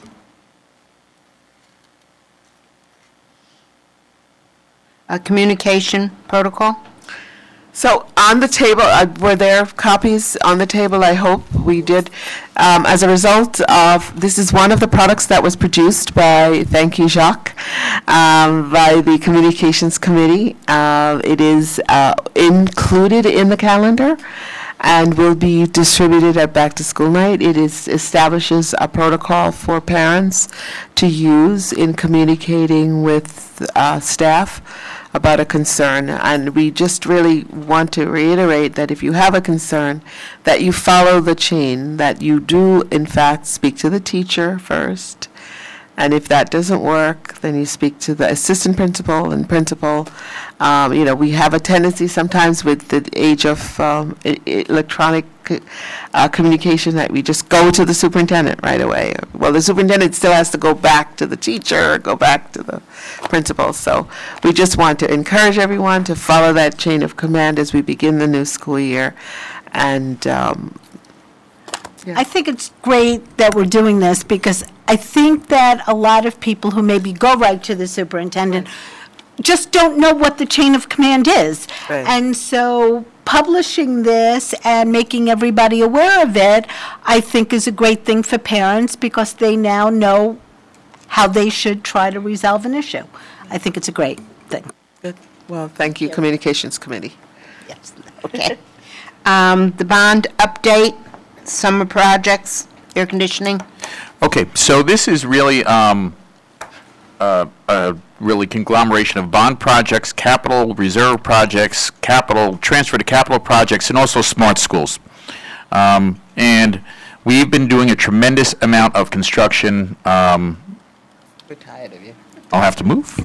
Uh, Communication protocol? So on the table, uh, were there copies on the table? I hope we did. Um, As a result of, this is one of the products that was produced by, thank you, Jacques, um, by the Communications Committee. Uh, It is uh, included in the calendar and will be distributed at Back to School Night. It is, establishes a protocol for parents to use in communicating with uh, staff about a concern. And we just really want to reiterate that if you have a concern, that you follow the chain, that you do in fact speak to the teacher first. And if that doesn't work, then you speak to the assistant principal and principal. Um, you know, we have a tendency sometimes with the age of um, e- e- electronic uh, communication that we just go to the superintendent right away. Well, the superintendent still has to go back to the teacher, or go back to the principal. So we just want to encourage everyone to follow that chain of command as we begin the new school year. And um, I think it's great that we're doing this because I think that a lot of people who maybe go right to the superintendent just don't know what the chain of command is. Right. And so publishing this and making everybody aware of it, I think is a great thing for parents because they now know how they should try to resolve an issue. I think it's a great thing. Good. Well, thank you, Communications Committee. Yes, okay. Um, The bond update, summer projects, air conditioning. Okay, so this is really um, a a really conglomeration of bond projects, capital reserve projects, capital, transfer to capital projects, and also smart schools. Um, And we've been doing a tremendous amount of construction. um, We're tired of you. I'll have to move.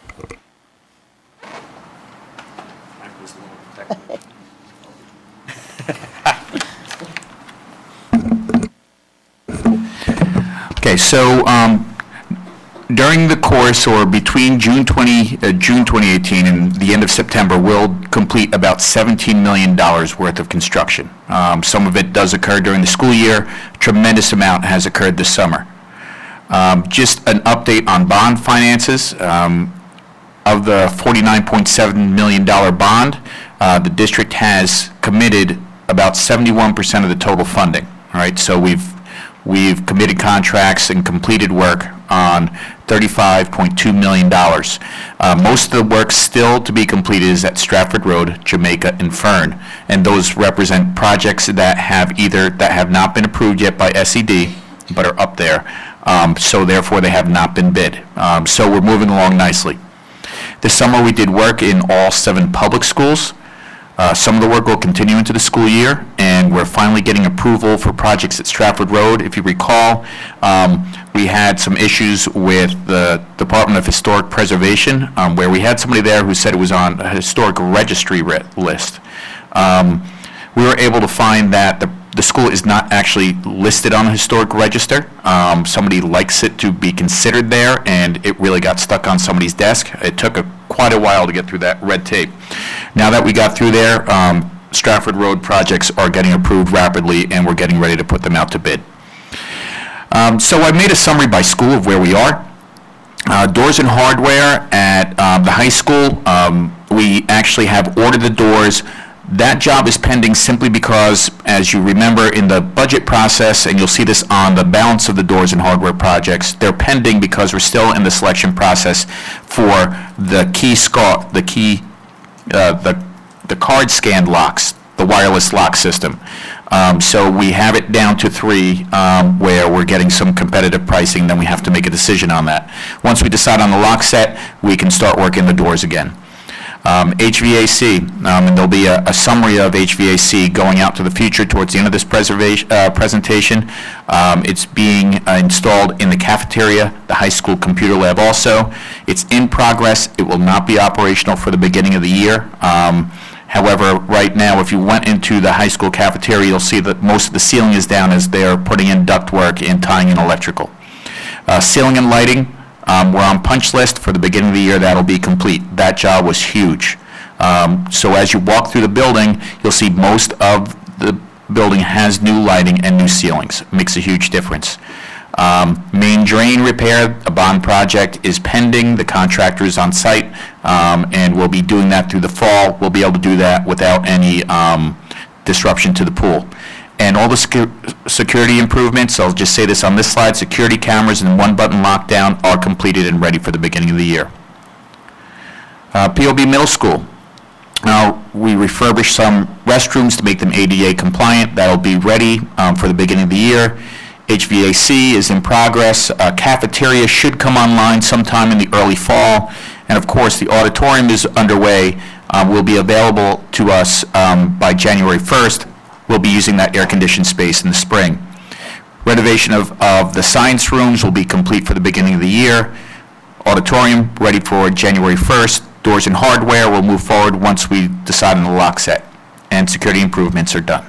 Okay, so um, during the course or between June twenty, uh, June twenty eighteen and the end of September, we'll complete about seventeen million dollars worth of construction. Um, Some of it does occur during the school year. Tremendous amount has occurred this summer. Um, Just an update on bond finances. Um, Of the forty-nine point seven million dollars bond, uh, the district has committed about seventy-one percent of the total funding, all right? So we've, we've committed contracts and completed work on thirty-five point two million dollars. Uh, Most of the work still to be completed is at Stratford Road, Jamaica, and Fern, and those represent projects that have either, that have not been approved yet by S E D, but are up there, um, so therefore they have not been bid. Um, So we're moving along nicely. This summer, we did work in all seven public schools. Uh, Some of the work will continue into the school year, and we're finally getting approval for projects at Stratford Road. If you recall, um, we had some issues with the Department of Historic Preservation, um, where we had somebody there who said it was on a historic registry ri- list. Um, We were able to find that the the school is not actually listed on the historic register. Um, Somebody likes it to be considered there, and it really got stuck on somebody's desk. It took a- quite a while to get through that red tape. Now that we got through there, um, Stratford Road projects are getting approved rapidly, and we're getting ready to put them out to bid. Um, So I made a summary by school of where we are. Uh, Doors and hardware at um, the high school, um, we actually have ordered the doors. That job is pending simply because, as you remember, in the budget process, and you'll see this on the balance of the doors and hardware projects, they're pending because we're still in the selection process for the key scar, the key, uh, the, the card scanned locks, the wireless lock system. Um, So we have it down to three, um, where we're getting some competitive pricing, then we have to make a decision on that. Once we decide on the lock set, we can start working the doors again. Um, H V A C, um, and there'll be a, a summary of H V A C going out to the future towards the end of this preservation, uh, presentation. Um, it's being uh, installed in the cafeteria, the high school computer lab also. It's in progress. It will not be operational for the beginning of the year. Um, however, right now, if you went into the high school cafeteria, you'll see that most of the ceiling is down as they're putting in ductwork and tying in electrical. Uh, ceiling and lighting, Um, we're on punch list for the beginning of the year. That'll be complete. That job was huge. Um, So as you walk through the building, you'll see most of the building has new lighting and new ceilings. Makes a huge difference. Um, Main drain repair, a bond project, is pending. The contractor is on site, um, and we'll be doing that through the fall. We'll be able to do that without any um, disruption to the pool. And all the secu- security improvements, I'll just say this on this slide, security cameras and one-button lockdown are completed and ready for the beginning of the year. Uh, P O B Middle School. Now, we refurbished some restrooms to make them A D A compliant. That'll be ready um, for the beginning of the year. H V A C is in progress. Uh, Cafeteria should come online sometime in the early fall. And of course, the auditorium is underway, uh, will be available to us um, by January first. We'll be using that air-conditioned space in the spring. Renovation of, of the science rooms will be complete for the beginning of the year. Auditorium ready for January first. Doors and hardware will move forward once we decide on the lock set. And security improvements are done.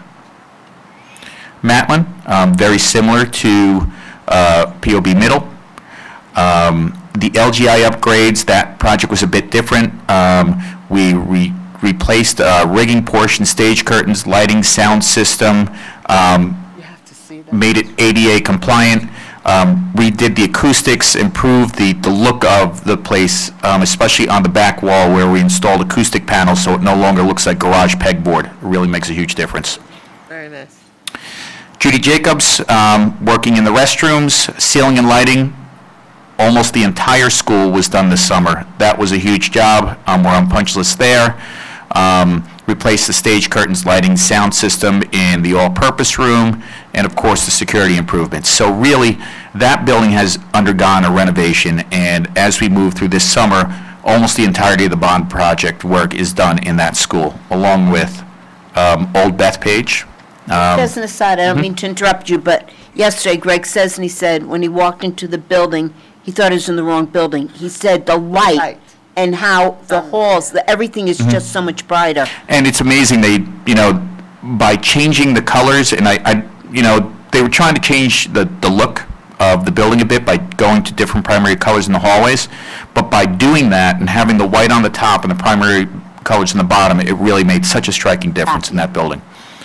Matlin, um, very similar to uh, P O B Middle. Um, the L G I upgrades, that project was a bit different. Um, we re replaced uh, rigging portion, stage curtains, lighting, sound system. Um, You have to see made it A D A compliant, um, redid the acoustics, improved the, the look of the place, um, especially on the back wall where we installed acoustic panels so it no longer looks like garage pegboard. It really makes a huge difference. Very nice. Judy Jacobs, um, working in the restrooms, ceiling and lighting. Almost the entire school was done this summer. That was a huge job. Um, we're on punch list there. Um, replaced the stage curtains, lighting, sound system in the all-purpose room, and of course the security improvements. So really, that building has undergone a renovation, and as we move through this summer, almost the entirety of the bond project work is done in that school, along with um, Old Bethpage. Um, As an aside, I don't mean to interrupt you, but yesterday Greg says, and he said, when he walked into the building, he thought he was in the wrong building. He said the light Light. and how the halls, the, everything is just so much brighter. And it's amazing, they, you know, by changing the colors, and I, I, you know, they were trying to change the, the look of the building a bit by going to different primary colors in the hallways, but by doing that and having the white on the top and the primary colors in the bottom, it really made such a striking difference in that building.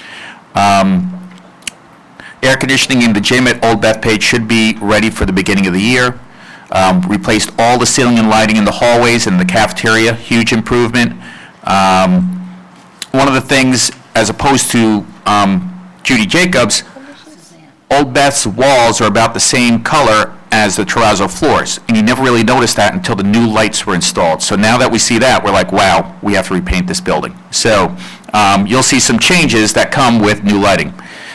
Um, air conditioning in the gym at Old Bethpage should be ready for the beginning of the year. Um, replaced all the ceiling and lighting in the hallways and the cafeteria, huge improvement. Um, one of the things, as opposed to um, Judy Jacobs, Old Beth's walls are about the same color as the terrazzo floors, and you never really noticed that until the new lights were installed. So now that we see that, we're like, wow, we have to repaint this building. So um, you'll see some changes that come with new lighting.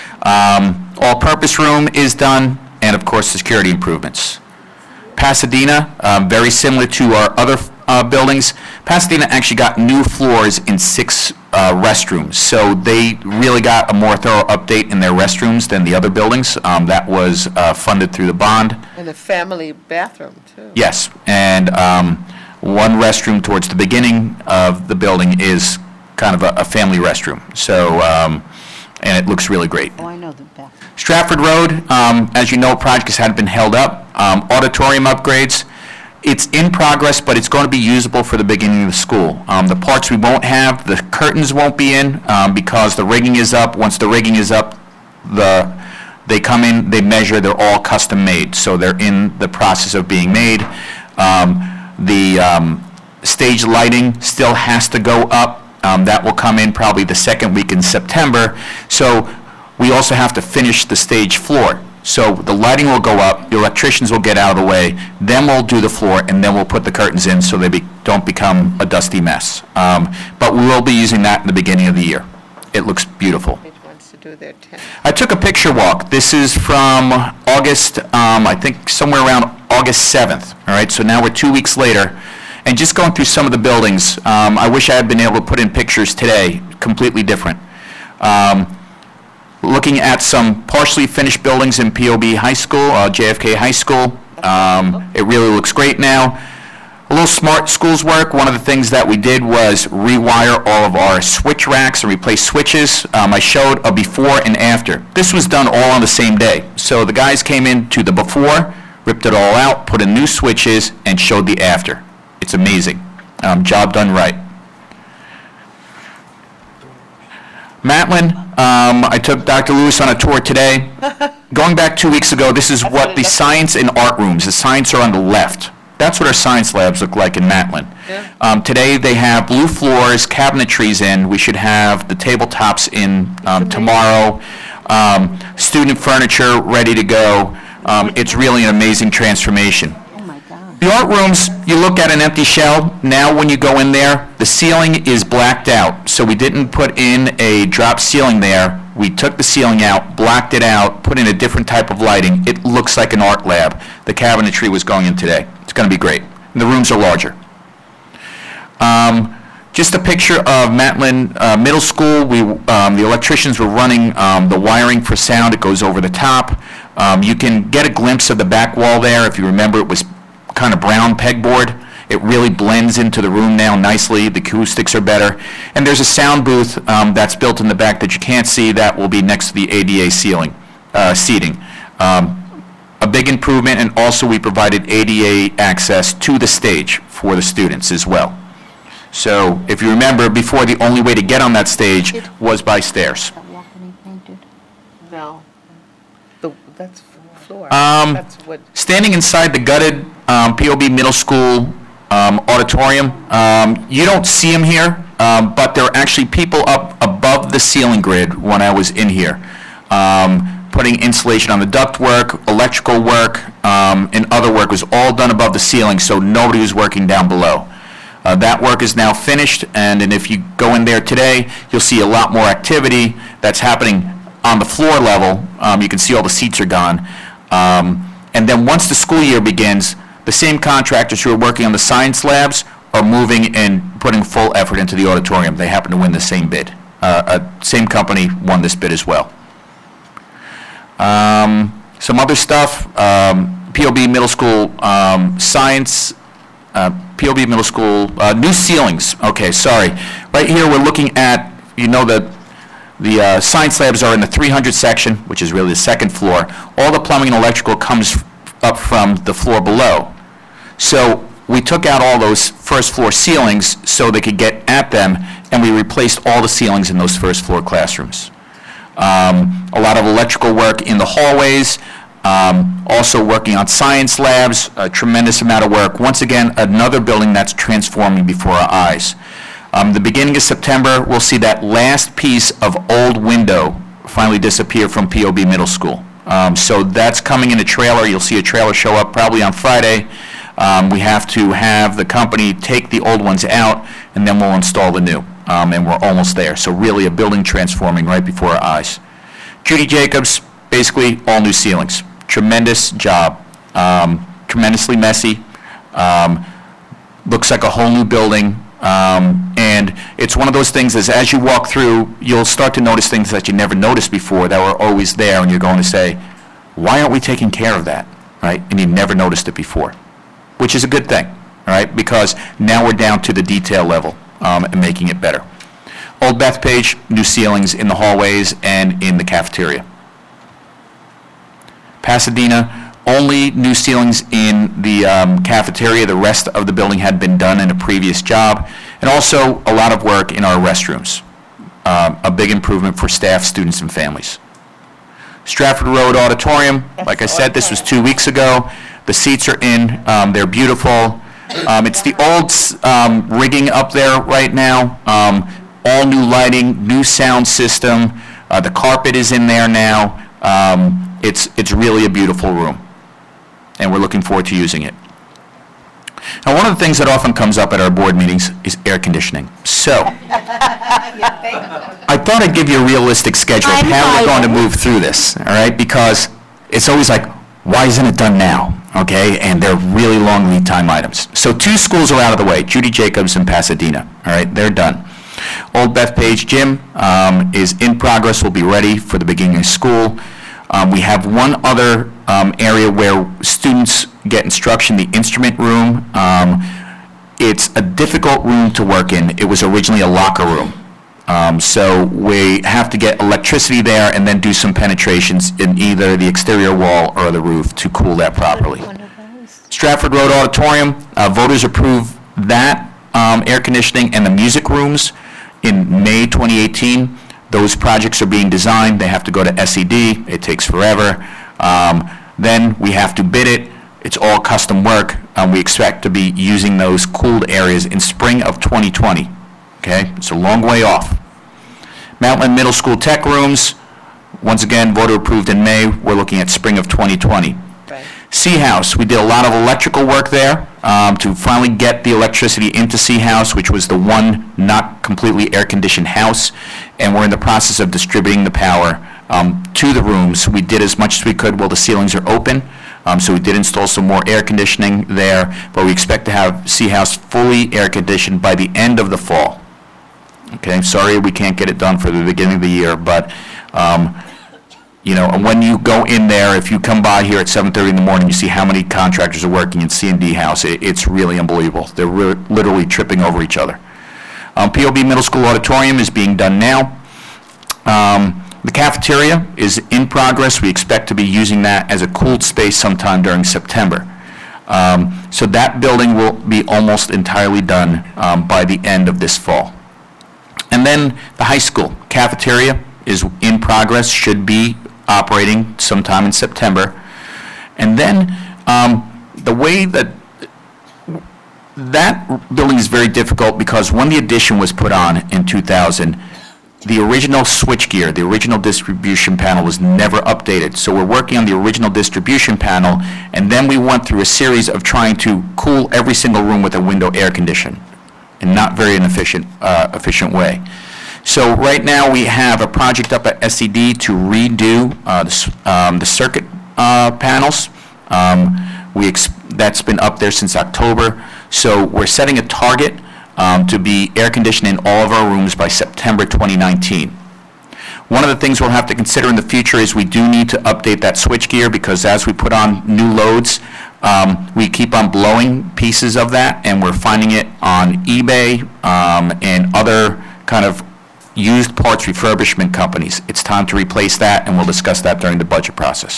Um, all-purpose room is done, and of course, the security improvements. Pasadena, um, very similar to our other uh, buildings. Pasadena actually got new floors in six uh, restrooms, so they really got a more thorough update in their restrooms than the other buildings. Um, that was uh, funded through the bond. And a family bathroom, too. Yes, and um, one restroom towards the beginning of the building is kind of a, a family restroom. So, um, and it looks really great. Oh, I know the back. Stratford Road, um, as you know, projects had been held up. Um, auditorium upgrades, it's in progress, but it's going to be usable for the beginning of the school. Um, the parts we won't have, the curtains won't be in um, because the rigging is up. Once the rigging is up, the they come in, they measure, they're all custom made. So they're in the process of being made. Um, the um, stage lighting still has to go up. Um, that will come in probably the second week in September. So we also have to finish the stage floor. So the lighting will go up, the electricians will get out of the way, then we'll do the floor, and then we'll put the curtains in so they be, don't become a dusty mess. Um, but we will be using that in the beginning of the year. It looks beautiful. Page wants to do their ten. I took a picture walk. This is from August, um, I think somewhere around August seventh, all right? So now we're two weeks later, and just going through some of the buildings, um, I wish I had been able to put in pictures today, completely different. Um, Looking at some partially finished buildings in P O B High School, uh, J F K High School. Um, it really looks great now. A little smart schools work. One of the things that we did was rewire all of our switch racks and replace switches. Um, I showed a before and after. This was done all on the same day. So the guys came in to the before, ripped it all out, put in new switches, and showed the after. It's amazing. Um, job done right. Matlin, um, I took Doctor Lewis on a tour today. Going back two weeks ago, this is what the science and art rooms, the science are on the left. That's what our science labs look like in Matlin. Yeah. Um, today, they have blue floors, cabinetries in. We should have the tabletops in um, tomorrow. Um, student furniture ready to go. Um, it's really an amazing transformation. The art rooms, you look at an empty shell. Now when you go in there, the ceiling is blacked out. So we didn't put in a drop ceiling there. We took the ceiling out, blacked it out, put in a different type of lighting. It looks like an art lab. The cabinetry was going in today. It's going to be great. And the rooms are larger. Um, just a picture of Matlin uh, Middle School. We, um, the electricians were running um, the wiring for sound. It goes over the top. Um, you can get a glimpse of the back wall there. If you remember, it was kind of brown pegboard. It really blends into the room now nicely. The acoustics are better. And there's a sound booth um, that's built in the back that you can't see. That will be next to the A D A ceiling, uh, seating. Um, a big improvement, and also we provided A D A access to the stage for the students as well. So if you remember, before the only way to get on that stage was by stairs. No. that's floor. Um, That's what, Standing inside the gutted um, P O B Middle School um, auditorium, um, you don't see them here, um, but there are actually people up above the ceiling grid when I was in here, um, putting insulation on the ductwork, electrical work, um, and other work was all done above the ceiling, so nobody was working down below. Uh, That work is now finished, and and if you go in there today, you'll see a lot more activity that's happening on the floor level. Um, You can see all the seats are gone. Um, And then once the school year begins, the same contractors who are working on the science labs are moving and putting full effort into the auditorium. They happen to win the same bid. Uh, uh, Same company won this bid as well. Um, Some other stuff, um, P O B Middle School um, science, uh, P O B Middle School, uh, new ceilings. Okay, sorry. Right here, we're looking at, you know, the the uh, science labs are in the three hundred section, which is really the second floor. All the plumbing and electrical comes up from the floor below. So we took out all those first floor ceilings so they could get at them, and we replaced all the ceilings in those first floor classrooms. Um, a lot of electrical work in the hallways, um, also working on science labs, a tremendous amount of work. Once again, another building that's transforming before our eyes. Um, the beginning of September, we'll see that last piece of old window finally disappear from P O B Middle School. Um, so that's coming in a trailer. You'll see a trailer show up probably on Friday. Um, we have to have the company take the old ones out, and then we'll install the new. Um, and we're almost there. So really a building transforming right before our eyes. Judy Jacobs, basically all new ceilings. Tremendous job. Um, tremendously messy. Um, looks like a whole new building. Um, and it's one of those things as as you walk through, you'll start to notice things that you never noticed before that were always there, and you're going to say, why aren't we taking care of that, right? And you never noticed it before, which is a good thing, all right? Because now we're down to the detail level um, and making it better. Old Bethpage, new ceilings in the hallways and in the cafeteria. Pasadena, only new ceilings in the um, cafeteria. The rest of the building had been done in a previous job. And also a lot of work in our restrooms. Um, a big improvement for staff, students, and families. Stratford Road Auditorium, like I said, this was two weeks ago. The seats are in. Um, they're beautiful. Um, it's the old um, rigging up there right now. Um, all new lighting, new sound system. Uh, the carpet is in there now. Um, it's, it's really a beautiful room. And we're looking forward to using it. Now, one of the things that often comes up at our board meetings is air conditioning. So, I thought I'd give you a realistic schedule of how we're going to move through this, all right? Because it's always like, why isn't it done now, okay? And they're really long lead time items. So two schools are out of the way, Judy Jacobs and Pasadena, all right? They're done. Old Bethpage Gym um, is in progress, will be ready for the beginning of school. Um, we have one other um, area where students get instruction, the instrument room. Um, it's a difficult room to work in. It was originally a locker room. Um, so we have to get electricity there and then do some penetrations in either the exterior wall or the roof to cool that properly. Stratford Road Auditorium, uh, voters approved that um, air conditioning and the music rooms in May twenty eighteen. Those projects are being designed. They have to go to S E D. It takes forever. Um, then we have to bid it. It's all custom work. Um, we expect to be using those cooled areas in spring of twenty twenty. Okay, it's a long way off. Mountain Middle School tech rooms, once again, voter approved in May. We're looking at spring of twenty twenty. Right. C House, we did a lot of electrical work there um, to finally get the electricity into C House, which was the one not completely air-conditioned house, and we're in the process of distributing the power um, to the rooms. We did as much as we could while the ceilings are open, um, so we did install some more air conditioning there, but we expect to have C House fully air-conditioned by the end of the fall. Okay, sorry we can't get it done for the beginning of the year, but um, you know, and when you go in there, if you come by here at seven thirty in the morning, you see how many contractors are working in C and D House. It, it's really unbelievable. They're re literally tripping over each other. Um, P O B Middle School Auditorium is being done now. Um, the cafeteria is in progress. We expect to be using that as a cooled space sometime during September. Um, so that building will be almost entirely done um, by the end of this fall. And then the high school cafeteria is in progress, should be operating sometime in September. And then, um, the way that, that building is very difficult because when the addition was put on in two thousand, the original switchgear, the original distribution panel was never updated. So we're working on the original distribution panel, and then we went through a series of trying to cool every single room with a window air condition, in not very an efficient, uh, efficient way. So right now, we have a project up at S E D to redo uh, the s- um, the circuit uh, panels. Um, We, ex- that's been up there since October. So we're setting a target um, to be air conditioned in all of our rooms by September twenty nineteen. One of the things we'll have to consider in the future is we do need to update that switchgear because as we put on new loads, um, we keep on blowing pieces of that, and we're finding it on eBay um, and other kind of used parts refurbishment companies. It's time to replace that, and we'll discuss that during the budget process.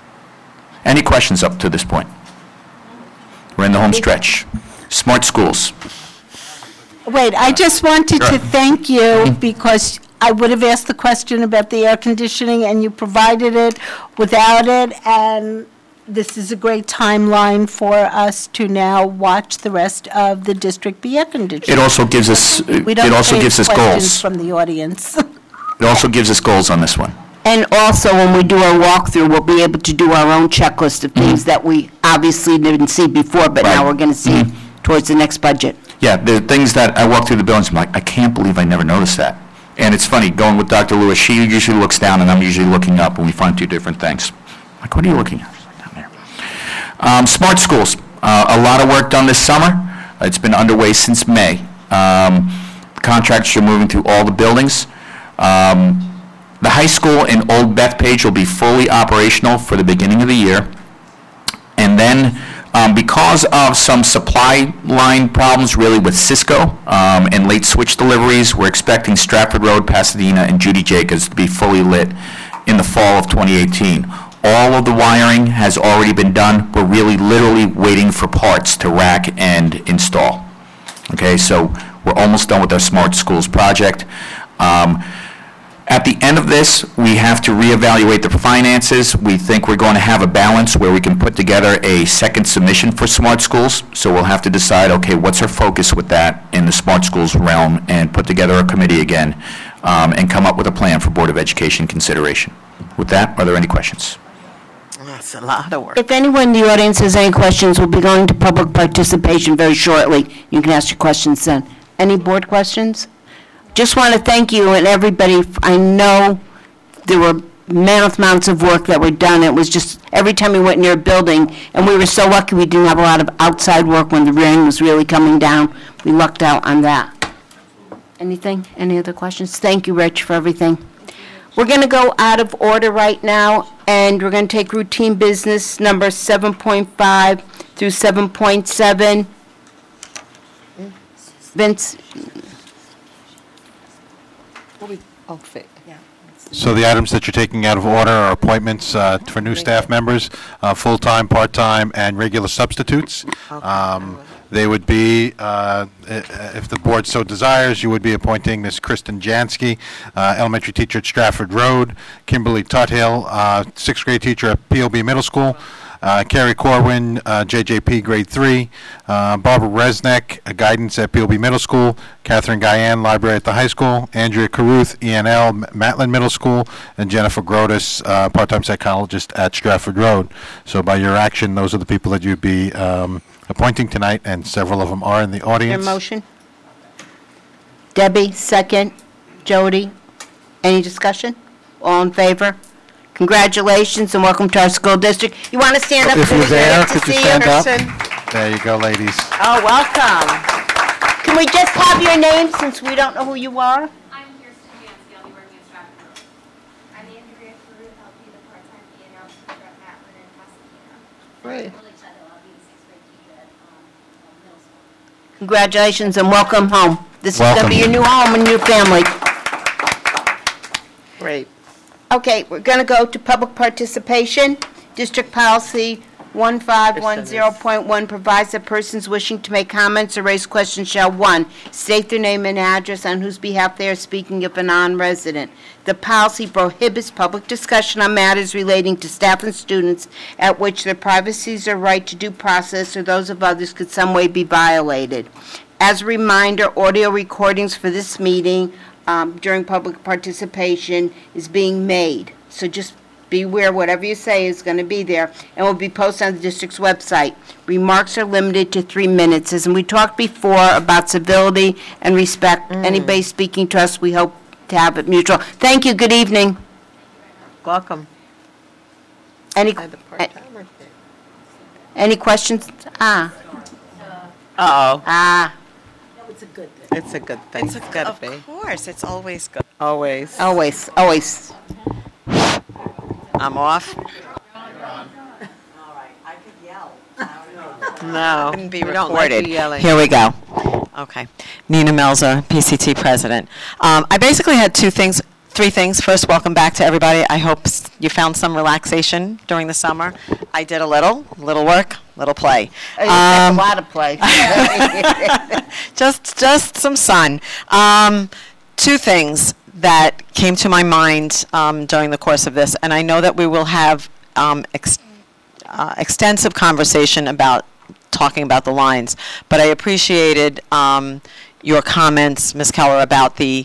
Any questions up to this point? We're in the home stretch. Smart schools. Wait, I just wanted to thank you because I would have asked the question about the air conditioning and you provided it without it. And this is a great timeline for us to now watch the rest of the district be air conditioned. It also gives us, We it don't also take gives us questions goals. from the audience. It also gives us goals on this one. And also, when we do our walkthrough, we'll be able to do our own checklist of things that we obviously didn't see before, but now Right. we're going to see towards the next budget. Yeah, the things that I walk through the buildings, I'm like, I can't believe I never noticed that. And it's funny, going with Doctor Lewis, she usually looks down and I'm usually looking up, and we find two different things. Like, what are you looking at? Down there. Um, smart schools, uh, a lot of work done this summer. It's been underway since May. Um, contractors are moving through all the buildings. Um, the high school in Old Bethpage will be fully operational for the beginning of the year. And then, um, because of some supply line problems really with Cisco um, and late switch deliveries, we're expecting Stratford Road, Pasadena, and Judy Jacobs to be fully lit in the fall of twenty eighteen. All of the wiring has already been done. We're really literally waiting for parts to rack and install. Okay, so we're almost done with our Smart Schools project. Um, At the end of this, we have to reevaluate the finances. We think we're going to have a balance where we can put together a second submission for Smart Schools. So we'll have to decide, okay, what's our focus with that in the Smart Schools realm, and put together a committee again, um, and come up with a plan for Board of Education consideration. With that, are there any questions? That's a lot of work. If anyone in the audience has any questions, we'll be going to public participation very shortly. You can ask your questions then. Any board questions? Just want to thank you and everybody. I know there were mammoth amounts of work that were done. It was just, every time we went near a building, and we were so lucky we didn't have a lot of outside work when the rain was really coming down. We lucked out on that. Anything? Any other questions? Thank you, Rich, for everything. We're going to go out of order right now, and we're going to take routine business number seven point five through seven point seven. Vince? So the items that you're taking out of order are appointments uh, for new staff members, uh, full-time, part-time, and regular substitutes. Um, They would be, uh, i- if the board so desires, you would be appointing Miz Kristen Jansky, uh, elementary teacher at Stratford Road, Kimberly Tuthill, uh, sixth grade teacher at P O B Middle School, uh, Carrie Corwin, uh, J J P grade three, uh, Barbara Resnick, uh, guidance at P O B Middle School, Catherine Guyan, library at the high school, Andrea Caruth, E N L, M- Matlin Middle School, and Jennifer Grotus, uh, part-time psychologist at Stratford Road. So by your action, those are the people that you'd be um, appointing tonight, and several of them are in the Your audience. motion? Debbie, second. Jody, any discussion? All in favor? Congratulations and welcome to our school district. You want to stand up? If so you're we can there, get to could you see stand up? Person? There you go, ladies. Oh, welcome. Can we just have your name since we don't know who you are? I'm Kirsten Jansky. I'll be working at Stratford Road. I'm Andrea Caruth. I'll be the part-time E N L teacher at Matlin and Pasadena. Great. And Kimberly Tuthill. I'll be the sixth grade teacher at um, um, middle school. Congratulations and welcome home. This is going to Welcome. be your new home and your family. Great. Okay, we're going to go to public participation. District policy one five one zero point one provides that persons wishing to make comments or raise questions shall, one, state their name and address on whose behalf they are speaking if a non-resident. The policy prohibits public discussion on matters relating to staff and students at which their privacies or right to due process or those of others could some way be violated. As a reminder, audio recordings for this meeting um, during public participation is being made. So just be aware whatever you say is going to be there and will be posted on the district's website. Remarks are limited to three minutes. As we talked before about civility and respect, Mm. anybody speaking to us, we hope to have it mutual. Thank you. Good evening. Welcome. Any, By the part-timer thing. any questions? Ah, Uh-oh. ah, It's a good thing. It's a good thing. It's gotta be. Of course, it's always good. Always. always, always. I'm off. No. Wouldn't be we don't like recorded. you yelling. Here we go. Okay. Nina Melzer, P C T president. Um, I basically had two things, three things. First, welcome back to everybody. I hope s- you found some relaxation during the summer. I did a little, little work, little play. Oh, you had Um, a lot of play. just just some sun. Um, two things that came to my mind um, during the course of this, and I know that we will have um, ex- uh, extensive conversation about talking about the lines, but I appreciated um, your comments, Miz Keller, about the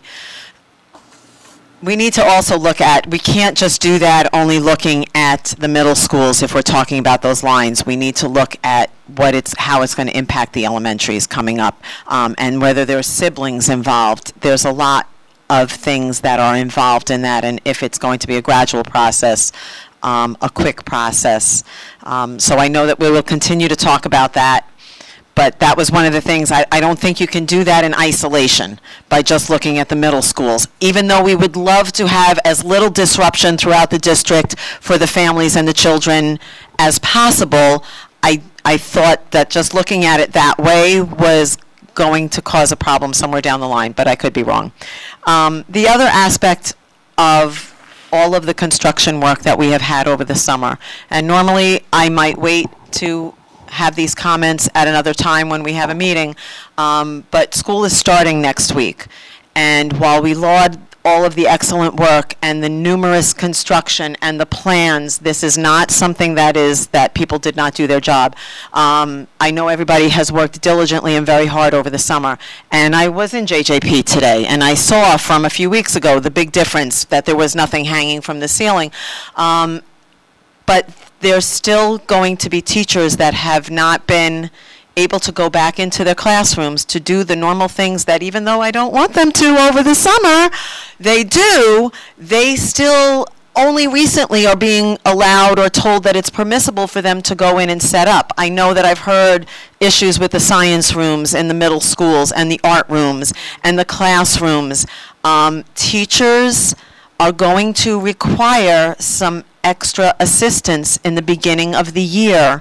we need to also look at, we can't just do that only looking at the middle schools if we're talking about those lines. We need to look at what it's, how it's going to impact the elementaries coming up, um, and whether there are siblings involved. There's a lot of things that are involved in that, and if it's going to be a gradual process, um, a quick process. Um, so I know that we will continue to talk about that. But that was one of the things, I, I don't think you can do that in isolation by just looking at the middle schools. Even though we would love to have as little disruption throughout the district for the families and the children as possible, I, I thought that just looking at it that way was going to cause a problem somewhere down the line, but I could be wrong. Um, the other aspect of all of the construction work that we have had over the summer, and normally I might wait to have these comments at another time when we have a meeting, um, but school is starting next week. And while we laud all of the excellent work and the numerous construction and the plans, this is not something that is, that people did not do their job. Um, I know everybody has worked diligently and very hard over the summer. And I was in J J P today, and I saw from a few weeks ago the big difference, that there was nothing hanging from the ceiling. Um, but there's still going to be teachers that have not been able to go back into their classrooms to do the normal things that, even though I don't want them to over the summer, they do. They still only recently are being allowed or told that it's permissible for them to go in and set up. I know that I've heard issues with the science rooms in the middle schools and the art rooms and the classrooms. Um, teachers are going to require some extra assistance in the beginning of the year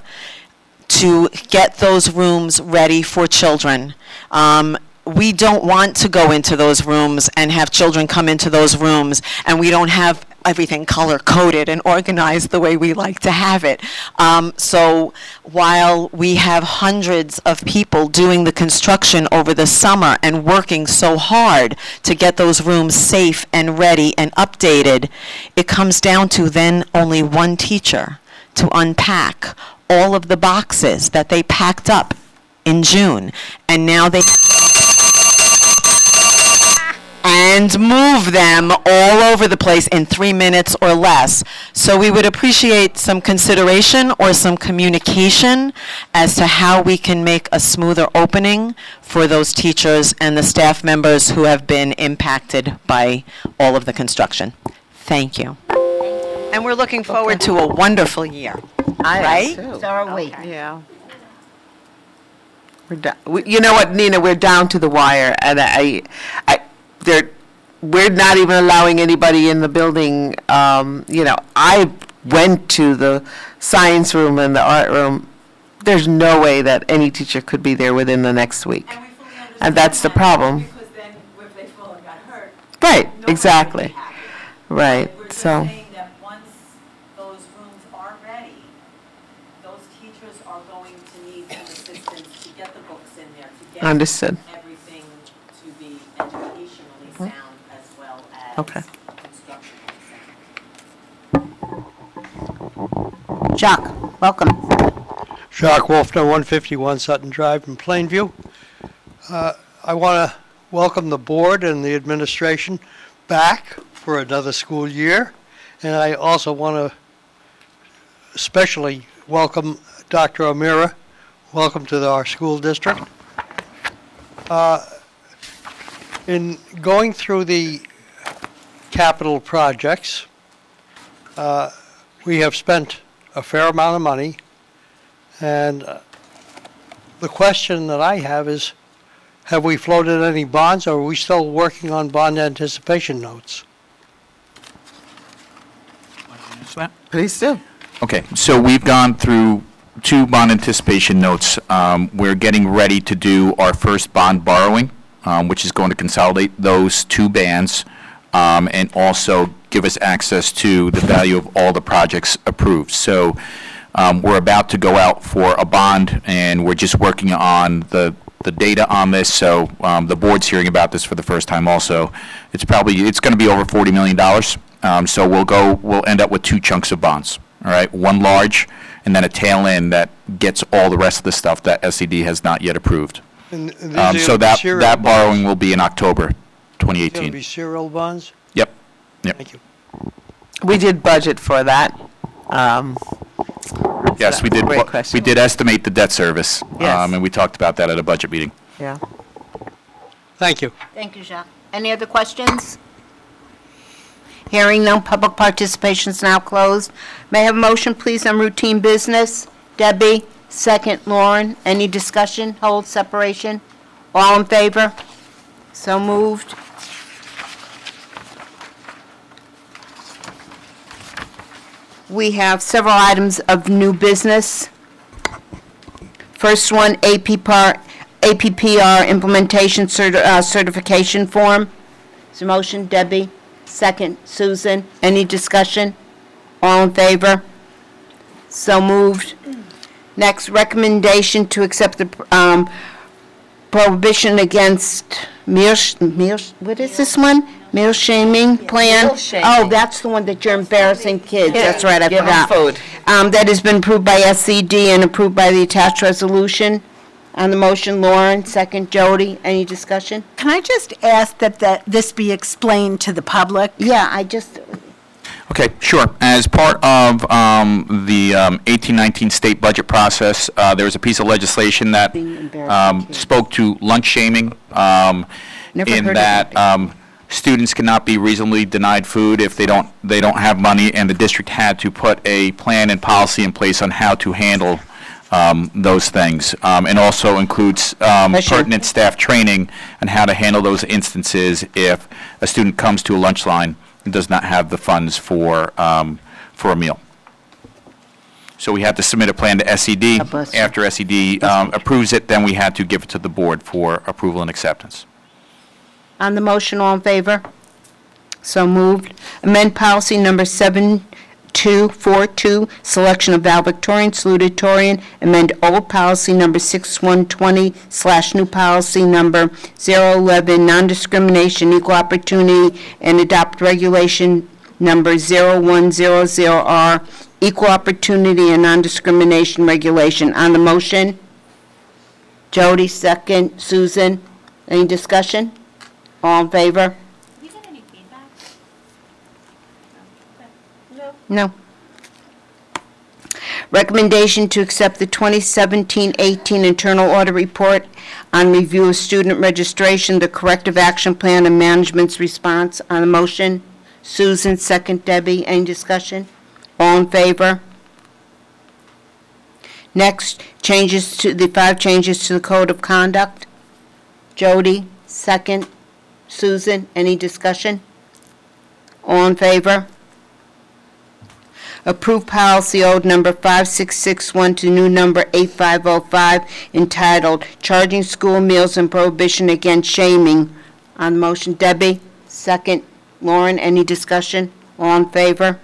to get those rooms ready for children. Um, we don't want to go into those rooms and have children come into those rooms and we don't have everything color-coded and organized the way we like to have it. Um, so while we have hundreds of people doing the construction over the summer and working so hard to get those rooms safe and ready and updated, it comes down to then only one teacher to unpack all of the boxes that they packed up in June. And now they and move them all over the place in three minutes or less. So we would appreciate some consideration or some communication as to how we can make a smoother opening for those teachers and the staff members who have been impacted by all of the construction. Thank you. And we're looking forward to a wonderful year, I am right? too. So are we. Yeah. We're down. We, you know what, Nina? We're down to the wire, and I, I, they're, we're not even allowing anybody in the building. Um, you know, I went to the science room and the art room. There's no way that any teacher could be there within the next week, And we fully understand and that's the that, problem. Because then, if they fall and got hurt, Right. nobody Exactly. would be happy. Right. We're just So. saying that once those rooms are ready, those get Understood. everything to be educationally sound as well as Okay. constructionally sound. Jacques, welcome. Jacques Wolfner, one fifty-one Sutton Drive in Plainview. Uh, I want to welcome the board and the administration back for another school year. And I also want to especially welcome Doctor O'Meara. Welcome to the- our school district. Uh, in going through the capital projects, uh, we have spent a fair amount of money. And uh, the question that I have is, have we floated any bonds, or are we still working on bond anticipation notes? Please do. Okay, so we've gone through two bond anticipation notes. Um, We're getting ready to do our first bond borrowing, um, which is going to consolidate those two bands, um, and also give us access to the value of all the projects approved. So um, we're about to go out for a bond, and we're just working on the the data on this, so um, the board's hearing about this for the first time also. It's probably, it's going to be over forty million dollars, um, so we'll go, we'll end up with two chunks of bonds, all right? One large, and then a tail end that gets all the rest of the stuff that S E D has not yet approved. And and these Um, are So that, serial that bonds? borrowing will be in October twenty It's going to eighteen. be serial bonds? Yep, yep. Thank you. We did budget for that. Um, Yes, we did, Great bu- question. we did estimate the debt service. Yes. um, And we talked about that at a budget meeting. Yeah. Thank you. Thank you, Jacques. Any other questions? Hearing none, public participation is now closed. May I have a motion, please, on routine business? Debbie, second. Lauren, any discussion, hold, separation? All in favor? So moved. We have several items of new business. First one, A P P R, A P P R implementation certi- uh, certification form. Is there a motion, Debbie? Second, Susan. Any discussion? All in favor? So moved. Next, recommendation to accept the um, prohibition against meal, sh- meal, sh- what is this one? Meal shaming plan? meal shaming. Oh, that's the one that you're embarrassing kids. That's right, I Give 'em forgot. food. Um, That has been approved by S C D and approved by the attached resolution. On the motion, Lauren, second, Jody. Any discussion? Can I just ask that that this be explained to the public? Yeah, I just, Okay, sure. As part of um, the um, eighteen nineteen state budget process, uh, there was a piece of legislation that Being embarrassing um, kids. spoke to lunch shaming, um, Never in heard of that it. um, students cannot be reasonably denied food if they don't, they don't have money, and the district had to put a plan and policy in place on how to handle um, those things. Um, And also includes um, Question. pertinent staff training on how to handle those instances if a student comes to a lunch line and does not have the funds for, um, for a meal. So we had to submit a plan to S E D. God bless you. After S E D um, approves it, then we had to give it to the board for approval and acceptance. on the motion, all in favor? So moved. Amend policy number seven two four two, selection of valedictorian, salutatorian. Amend old policy number six one twenty slash new policy number zero eleven, non-discrimination, equal opportunity, and adopt regulation number zero one zero zero R, equal opportunity and non-discrimination regulation. On the motion, Jody, second. Susan, any discussion? All in favor? Have you got any feedback? No. Recommendation to accept the twenty seventeen eighteen internal audit report on review of student registration, the corrective action plan, and management's response. On the motion, Susan, second. Debbie, any discussion? All in favor? Next, changes to, the five changes to the code of conduct. Jody, second. Susan, any discussion? All in favor? Approve policy old number five six six one to new number eight five oh five entitled Charging School Meals and Prohibition Against Shaming. On the motion, Debbie, second. Lauren, any discussion? All in favor?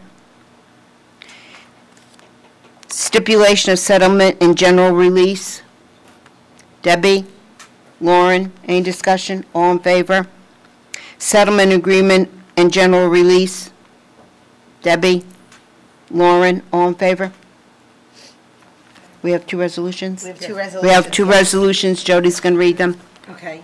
Stipulation of settlement and general release. Debbie, Lauren, any discussion? All in favor? Settlement agreement and general release. Debbie? Lauren, all in favor? We have two resolutions? We have two resolutions. We have two resolutions. Jody's going to read them. Okay.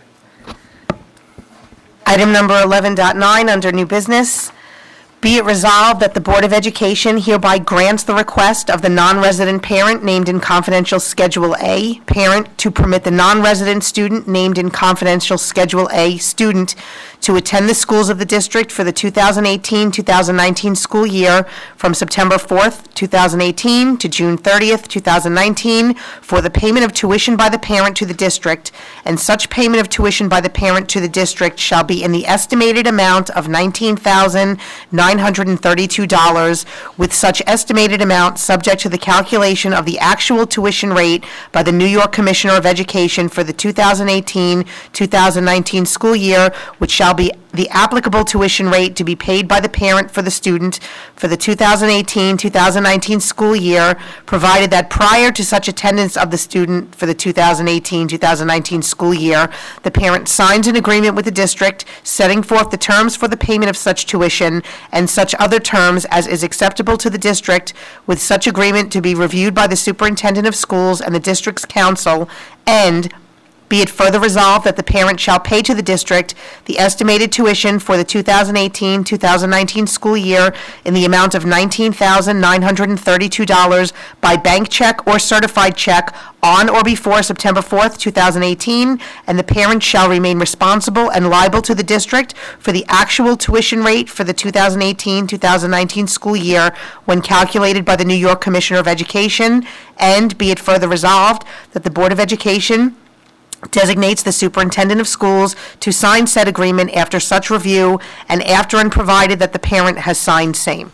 Item number eleven point nine, under new business. Be it resolved that the Board of Education hereby grants the request of the non-resident parent named in confidential Schedule A parent to permit the non-resident student named in confidential Schedule A student to attend the schools of the district for the two thousand eighteen two thousand nineteen school year from September fourth, two thousand eighteen to June thirtieth, two thousand nineteen for the payment of tuition by the parent to the district, and such payment of tuition by the parent to the district shall be in the estimated amount of nineteen thousand nine hundred thirty-two dollars, with such estimated amount subject to the calculation of the actual tuition rate by the New York Commissioner of Education for the two thousand eighteen two thousand nineteen school year, which shall be the applicable tuition rate to be paid by the parent for the student for the two thousand eighteen two thousand nineteen school year, provided that prior to such attendance of the student for the two thousand eighteen two thousand nineteen school year, the parent signs an agreement with the district setting forth the terms for the payment of such tuition and such other terms as is acceptable to the district, with such agreement to be reviewed by the superintendent of schools and the district's council, and be it further resolved that the parent shall pay to the district the estimated tuition for the two thousand eighteen two thousand nineteen school year in the amount of nineteen thousand nine hundred thirty-two dollars by bank check or certified check on or before September fourth, two thousand eighteen, and the parent shall remain responsible and liable to the district for the actual tuition rate for the two thousand eighteen two thousand nineteen school year when calculated by the New York Commissioner of Education, and be it further resolved that the Board of Education designates the superintendent of schools to sign said agreement after such review and after and provided that the parent has signed same.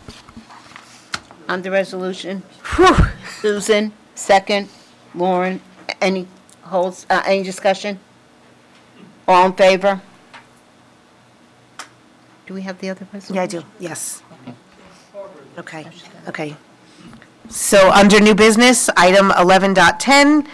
On the resolution, Susan, second. Lauren, any holds, uh, any discussion? All in favor? Do we have the other resolution? Yeah, I do, yes. Okay, okay. So, under new business, item eleven point ten,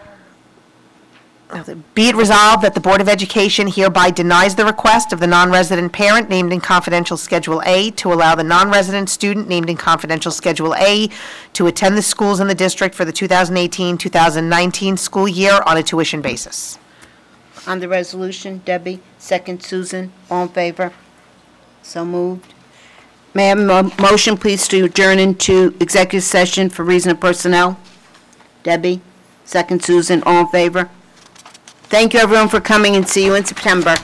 be it resolved that the Board of Education hereby denies the request of the non-resident parent named in confidential Schedule A to allow the non-resident student named in confidential Schedule A to attend the schools in the district for the two thousand eighteen two thousand nineteen school year on a tuition basis. On the resolution, Debbie, second. Susan, all in favor? So moved. May I have a mo- motion, please, to adjourn into executive session for reason of personnel? Debbie, second. Susan, all in favor? Thank you, everyone, for coming, and see you in September.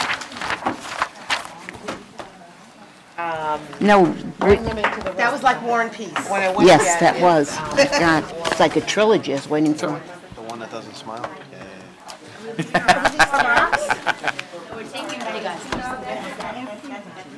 No, re- That was like War and Peace. yes, that was. God, it's like a trilogy I was waiting for. The one that doesn't smile? Yeah, yeah, yeah.